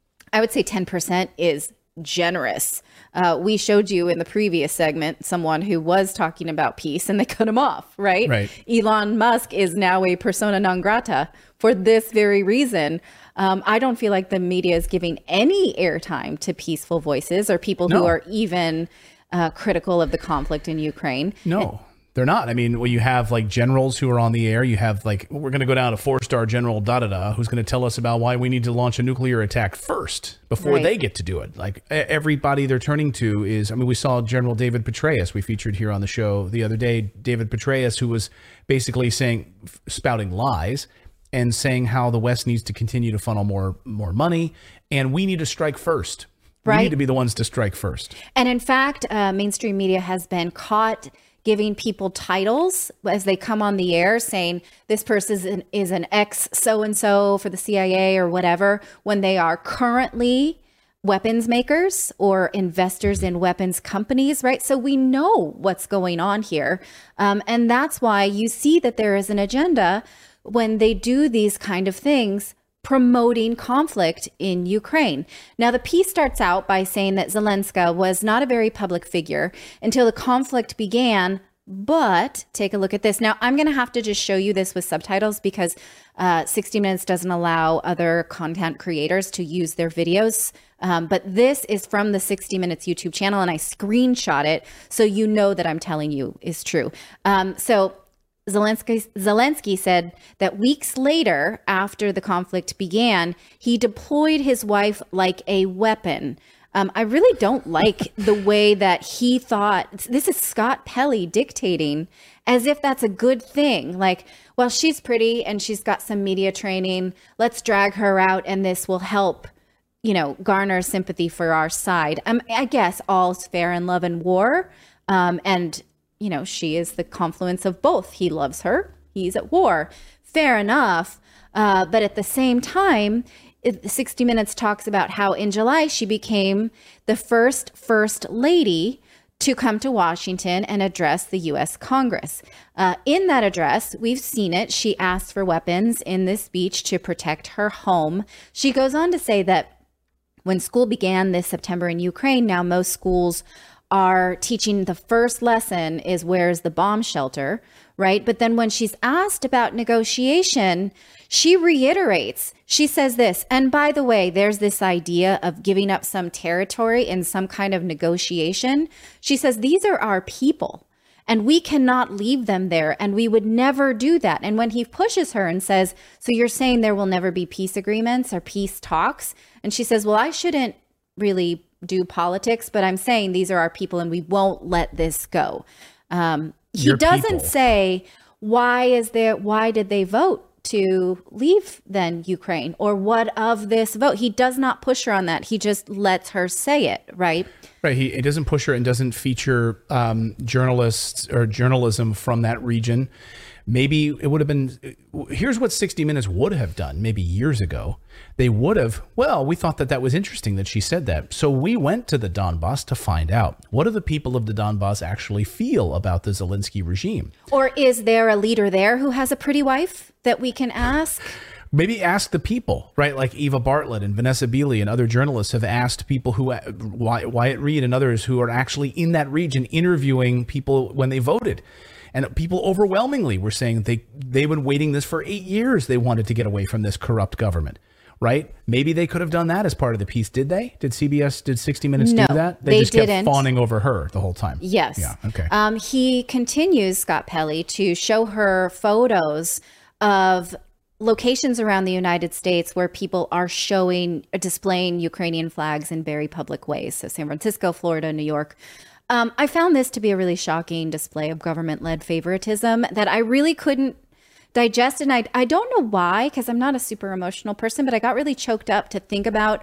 I would say ten percent is generous. Uh, we showed you in the previous segment someone who was talking about peace and they cut him off, right? Right. Elon Musk is now a persona non grata for this very reason. Um, I don't feel like the media is giving any airtime to peaceful voices or people No. who are even uh, critical of the conflict in Ukraine. No, they're not. I mean, when you have like generals who are on the air, you have like, we're going to go down to four-star general da-da-da, who's going to tell us about why we need to launch a nuclear attack first before Right. they get to do it. Like e- everybody they're turning to is, I mean, we saw General David Petraeus, we featured here on the show the other day, David Petraeus, who was basically saying, spouting lies and saying how the West needs to continue to funnel more, more money and we need to strike first. We Right. need to be the ones to strike first. And in fact, uh, mainstream media has been caught giving people titles as they come on the air saying this person is an, is an ex so-and-so for the C I A or whatever, when they are currently weapons makers or investors in weapons companies, right? So we know what's going on here. Um, and that's why you see that there is an agenda when they do these kind of things, promoting conflict in Ukraine. Now, the piece starts out by saying that Zelensky was not a very public figure until the conflict began. But take a look at this. Now, I'm going to have to just show you this with subtitles because uh, sixty minutes doesn't allow other content creators to use their videos. Um, but this is from the sixty minutes YouTube channel, and I screenshot it so you know that I'm telling you is true. Um, so Zelensky, Zelensky said that weeks later, after the conflict began, he deployed his wife like a weapon. Um, I really don't like the way that he thought, this is Scott Pelley dictating as if that's a good thing. Like, well, she's pretty and she's got some media training. Let's drag her out and this will help, you know, garner sympathy for our side. Um, I guess all's fair in love and war. Um, and, you know, she is the confluence of both. He loves her. He's at war. Fair enough. Uh, but at the same time, it, sixty minutes talks about how in July she became the first First Lady to come to Washington and address the U S Congress. Uh, in that address, we've seen it. She asked for weapons in this speech to protect her home. She goes on to say that when school began this September in Ukraine, now most schools are teaching the first lesson is where's the bomb shelter, right? But then when she's asked about negotiation, she reiterates, she says this, and by the way, there's this idea of giving up some territory in some kind of negotiation. She says, these are our people and we cannot leave them there and we would never do that. And when he pushes her and says, so you're saying there will never be peace agreements or peace talks? And she says, well, I shouldn't really do politics, but I'm saying these are our people and we won't let this go. Um, he Your doesn't people. say, why is there, why did they vote to leave then Ukraine or what of this vote? He does not push her on that. He just lets her say it, right? Right. He it doesn't push her and doesn't feature um, journalists or journalism from that region. Maybe it would have been, here's what sixty minutes would have done maybe years ago. They would have, well, we thought that that was interesting that she said that. So we went to the Donbass to find out, what do the people of the Donbass actually feel about the Zelensky regime? Or is there a leader there who has a pretty wife that we can ask? Maybe ask the people, right? Like Eva Bartlett and Vanessa Beeley and other journalists have asked people who, Wyatt Reed and others who are actually in that region interviewing people when they voted. And people overwhelmingly were saying they, they've been waiting this for eight years. They wanted to get away from this corrupt government, right? Maybe they could have done that as part of the piece. Did they? Did C B S, did sixty minutes No, do that? they just didn't. kept fawning over her the whole time. Yes. Yeah, okay. Um, he continues, Scott Pelley, to show her photos of locations around the United States where people are showing, displaying Ukrainian flags in very public ways. So San Francisco, Florida, New York. Um, I found this to be a really shocking display of government-led favoritism that I really couldn't digest. And I, I don't know why, because I'm not a super emotional person, but I got really choked up to think about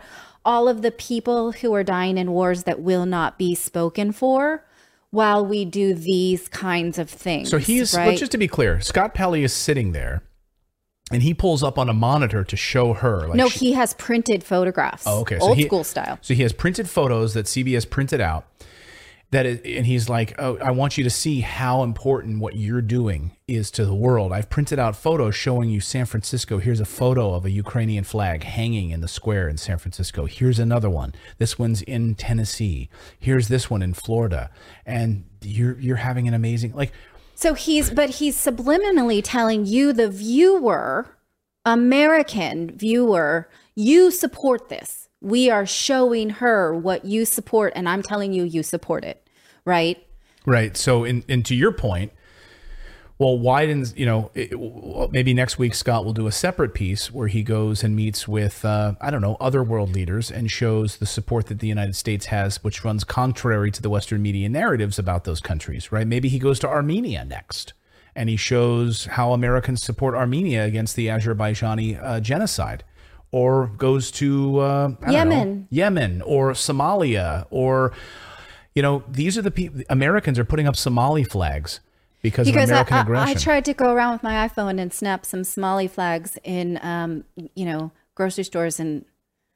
all of the people who are dying in wars that will not be spoken for while we do these kinds of things. So he's, right? but just to be clear, Scott Pelley is sitting there and he pulls up on a monitor to show her. Like no, she, he has printed photographs. Oh, okay. So Old he, school style. So he has printed photos that C B S printed out. That is, and he's like, oh, I want you to see how important what you're doing is to the world. I've printed out photos showing you San Francisco. Here's a photo of a Ukrainian flag hanging in the square in San Francisco. Here's another one. This one's in Tennessee. Here's this one in Florida. And you're you're having an amazing, like. So he's, but he's subliminally telling you, the viewer, American viewer, you support this. We are showing her what you support, and I'm telling you, you support it, right? Right. So, in, and to your point, well, why didn't, you know, it, maybe next week Scott will do a separate piece where he goes and meets with, uh, I don't know, other world leaders and shows the support that the United States has, which runs contrary to the Western media narratives about those countries, right? Maybe he goes to Armenia next and he shows how Americans support Armenia against the Azerbaijani uh, genocide. Or goes to uh, I Yemen, don't know, Yemen, or Somalia, or you know, these are the people. Americans are putting up Somali flags because, because of American I, I, aggression. I tried to go around with my iPhone and snap some Somali flags in, um, you know, grocery stores and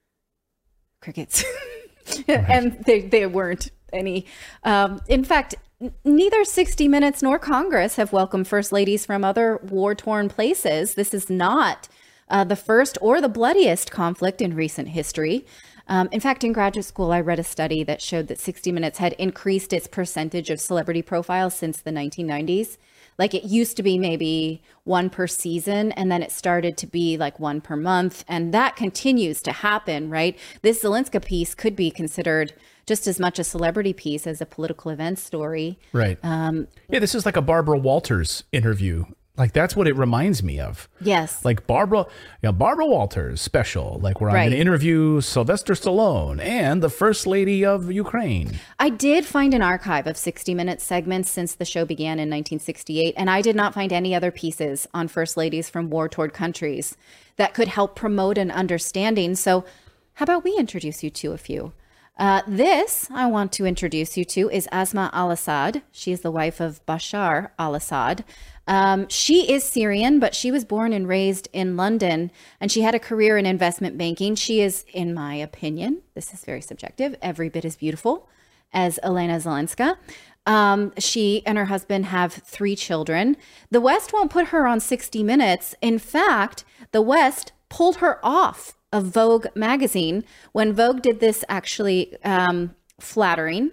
crickets, and they there weren't any. Um, in fact, neither sixty minutes nor Congress have welcomed first ladies from other war-torn places. This is not Uh, the first or the bloodiest conflict in recent history. Um, in fact, in graduate school, I read a study that showed that sixty minutes had increased its percentage of celebrity profiles since the nineteen nineties. Like, it used to be maybe one per season, and then it started to be like one per month. And that continues to happen, right? This Zelensky piece could be considered just as much a celebrity piece as a political event story. Right. Um, yeah, this is like a Barbara Walters interview. Like, that's what it reminds me of. Yes. Like Barbara, you know, Barbara Walters special, like where I'm Right. going to interview Sylvester Stallone and the First Lady of Ukraine. I did find an archive of sixty minute segments since the show began in nineteen sixty-eight, and I did not find any other pieces on first ladies from war-torn countries that could help promote an understanding. So how about we introduce you to a few? Uh, this I want to introduce you to is Asma al-Assad. She is the wife of Bashar al-Assad. Um, she is Syrian, but she was born and raised in London, and she had a career in investment banking. She is, in my opinion, this is very subjective, every bit as beautiful as Elena Zelenska. Um, she and her husband have three children. The West won't put her on sixty minutes. In fact, the West pulled her off of Vogue magazine when Vogue did this actually um, flattering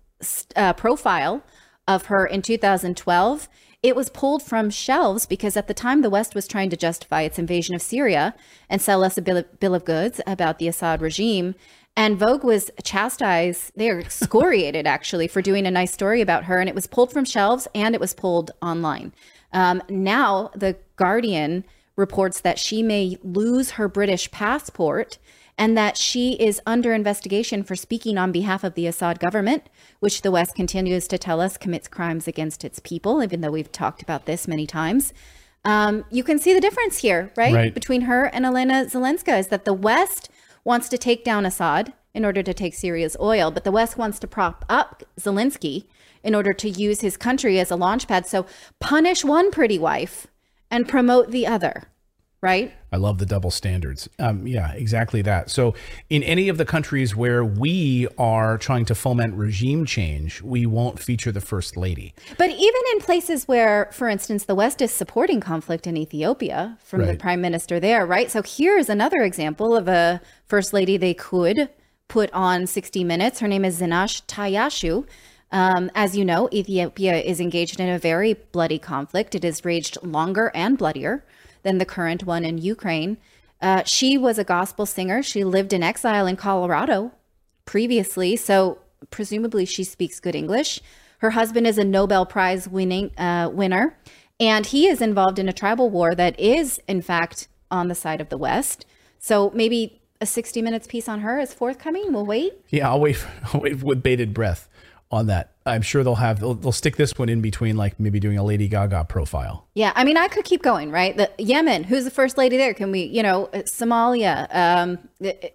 uh, profile of her in two thousand twelve. It was pulled from shelves because at the time the West was trying to justify its invasion of Syria and sell us a bill of, bill of goods about the Assad regime. And Vogue was chastised, they were excoriated actually for doing a nice story about her. And it was pulled from shelves and it was pulled online. Um, now the Guardian reports that she may lose her British passport and that she is under investigation for speaking on behalf of the Assad government, which the West continues to tell us commits crimes against its people, even though we've talked about this many times. Um, you can see the difference here, right? Right. Between her and Elena Zelenska is that the West wants to take down Assad in order to take Syria's oil, but the West wants to prop up Zelensky in order to use his country as a launchpad. So punish one pretty wife and promote the other. Right? I love the double standards. Um, yeah, exactly that. So in any of the countries where we are trying to foment regime change, we won't feature the First Lady. But even in places where, for instance, the West is supporting conflict in Ethiopia from Right. the prime minister there, right? So here's another example of a First Lady they could put on sixty minutes. Her name is Zinash Tayashu. Um, as you know, Ethiopia is engaged in a very bloody conflict. It has raged longer and bloodier than the current one in Ukraine. Uh, she was a gospel singer. She lived in exile in Colorado previously, so presumably she speaks good English. Her husband is a Nobel Prize winning uh, winner, and he is involved in a tribal war that is, in fact, on the side of the West. So maybe a sixty minutes piece on her is forthcoming. We'll wait. Yeah, I'll wait, I'll wait with bated breath on that. I'm sure they'll have, they'll, they'll stick this one in between, like maybe doing a Lady Gaga profile. Yeah, I mean, I could keep going, right? The Yemen, who's the first lady there? Can we, you know, Somalia, um,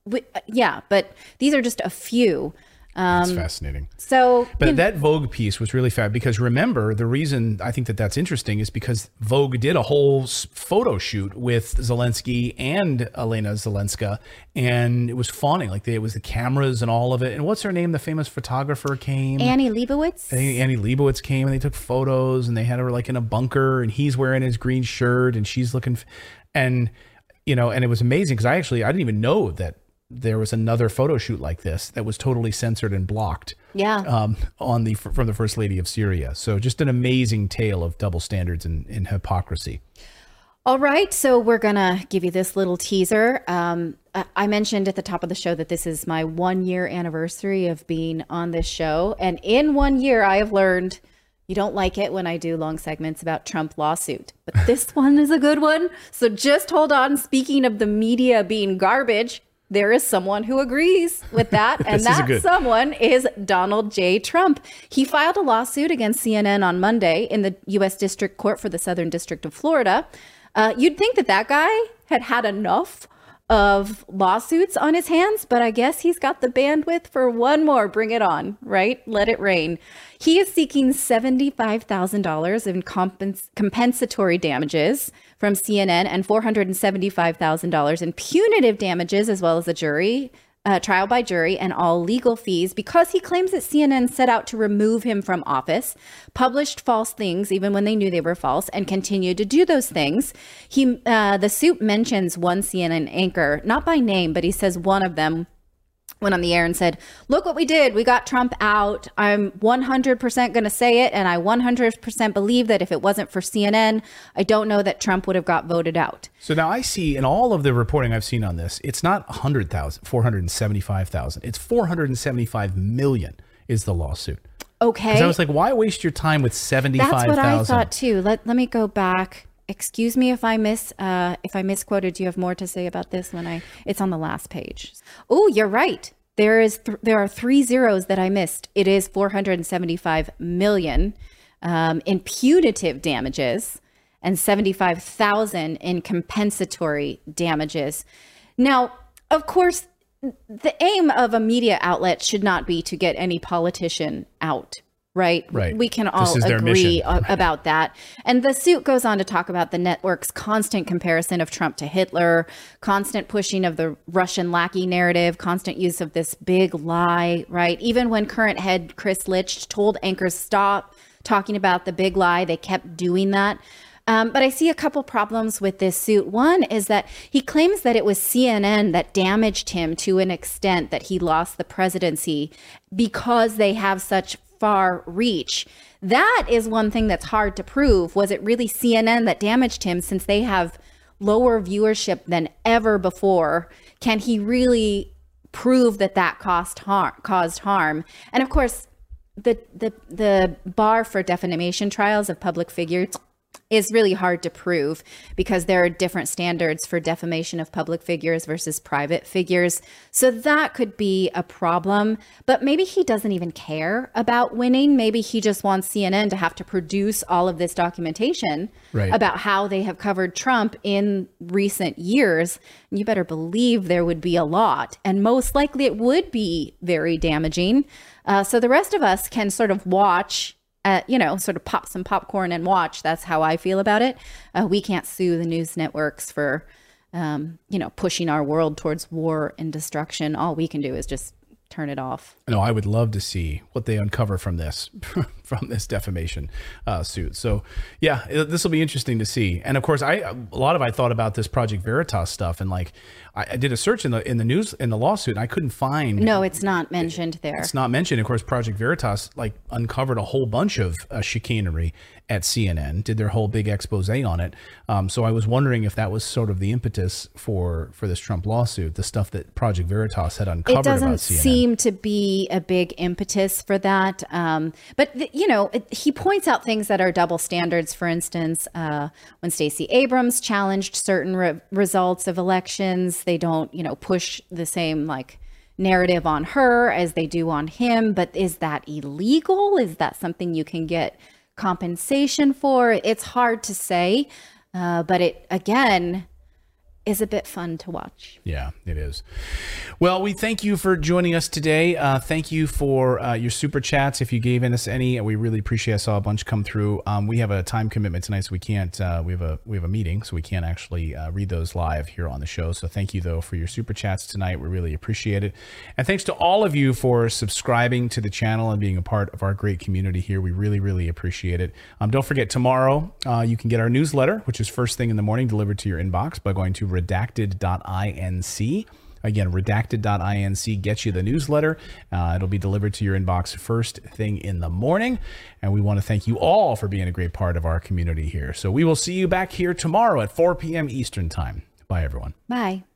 we, yeah, but these are just a few. Um, That's fascinating. So, but you know, that Vogue piece was really fab because remember, the reason I think that that's interesting is because Vogue did a whole s- photo shoot with Zelensky and Elena Zelenska, and it was fawning. Like they, it was the cameras and all of it. And what's her name? The famous photographer came. Annie Leibovitz. I think Annie Leibovitz came and they took photos and they had her like in a bunker and he's wearing his green shirt and she's looking, f- and you know, and it was amazing because I actually I didn't even know that there was another photo shoot like this that was totally censored and blocked. Yeah. Um, on the from the First Lady of Syria. So just an amazing tale of double standards and, and hypocrisy. All right, so we're gonna give you this little teaser. Um, I- I mentioned at the top of the show that this is my one year anniversary of being on this show, and in one year I have learned you don't like it when I do long segments about Trump lawsuit, but this one is a good one. So just hold on. Speaking of the media being garbage, there is someone who agrees with that, and that good. someone is Donald J. Trump. He filed a lawsuit against C N N on Monday in the U S District Court for the Southern District of Florida. Uh, you'd think that that guy had had enough of lawsuits on his hands, but I guess he's got the bandwidth for one more. Bring it on, right? Let it rain. He is seeking seventy-five thousand dollars in compens- compensatory damages from C N N and four hundred seventy-five thousand dollars in punitive damages, as well as a jury uh, trial by jury and all legal fees, because he claims that C N N set out to remove him from office, published false things even when they knew they were false, and continued to do those things. He, uh, the suit mentions one C N N anchor, not by name, but he says one of them went on the air and said, look what we did. We got Trump out. I'm one hundred percent going to say it. And I one hundred percent believe that if it wasn't for C N N, I don't know that Trump would have got voted out. So now I see in all of the reporting I've seen on this, it's not one hundred thousand, four hundred seventy-five thousand. It's four hundred seventy-five million is the lawsuit. Okay. Because I was like, why waste your time with seventy-five thousand? That's what I thought too. Let, let me go back. Excuse me if I miss uh, if I misquoted. Do you have more to say about this when I? It's on the last page. Oh, you're right. There is th- there are three zeros that I missed. It is four hundred seventy-five million um, in punitive damages and seventy-five thousand in compensatory damages. Now, of course, the aim of a media outlet should not be to get any politician out. Right. Right. We can all agree a- about that. And the suit goes on to talk about the network's constant comparison of Trump to Hitler, constant pushing of the Russian lackey narrative, constant use of this big lie. Right. Even when current head Chris Litch told anchors stop talking about the big lie, they kept doing that. Um, but I see a couple problems with this suit. One is that he claims that it was C N N that damaged him to an extent that he lost the presidency because they have such far reach. That is one thing that's hard to prove. Was it really C N N that damaged him, since they have lower viewership than ever before? Can he really prove that that caused harm? Caused harm? And of course, the the the bar for defamation trials of public figures is really hard to prove, because there are different standards for defamation of public figures versus private figures. So that could be a problem. But maybe he doesn't even care about winning. Maybe he just wants C N N to have to produce all of this documentation right. about how they have covered Trump in recent years. And you better believe there would be a lot. And most likely it would be very damaging. Uh, so the rest of us can sort of watch Uh, you know, sort of pop some popcorn and watch. That's how I feel about it. Uh, we can't sue the news networks for, um, you know, pushing our world towards war and destruction. All we can do is just turn it off. No, I would love to see what they uncover from this, from this defamation uh, suit. So, yeah, this will be interesting to see. And of course, I a lot of I thought about this Project Veritas stuff, and like I, I did a search in the in the news in the lawsuit, and I couldn't find. No, it's not mentioned there. It's not mentioned. Of course, Project Veritas like uncovered a whole bunch of uh, chicanery at C N N, did their whole big expose on it. Um, so I was wondering if that was sort of the impetus for for this Trump lawsuit, the stuff that Project Veritas had uncovered about C N N. It doesn't seem to be a big impetus for that. Um, but, th- you know, it, he points out things that are double standards. For instance, uh, when Stacey Abrams challenged certain re- results of elections, they don't, you know, push the same like narrative on her as they do on him. But is that illegal? Is that something you can get compensation for? It's hard to say. Uh, but it, again, is a bit fun to watch. Yeah, it is. Well, we thank you for joining us today. Uh, thank you for uh, your super chats. If you gave us any, we really appreciate it. I saw a bunch come through. Um, we have a time commitment tonight, so we can't. Uh, we have a we have a meeting, so we can't actually uh, read those live here on the show. So thank you though for your super chats tonight. We really appreciate it. And thanks to all of you for subscribing to the channel and being a part of our great community here. We really really appreciate it. Um, don't forget tomorrow uh, you can get our newsletter, which is first thing in the morning, delivered to your inbox by going to redacted dot inc. Again, redacted dot inc gets you the newsletter. Uh, it'll be delivered to your inbox first thing in the morning. And we want to thank you all for being a great part of our community here. So we will see you back here tomorrow at four p.m. Eastern time. Bye, everyone. Bye.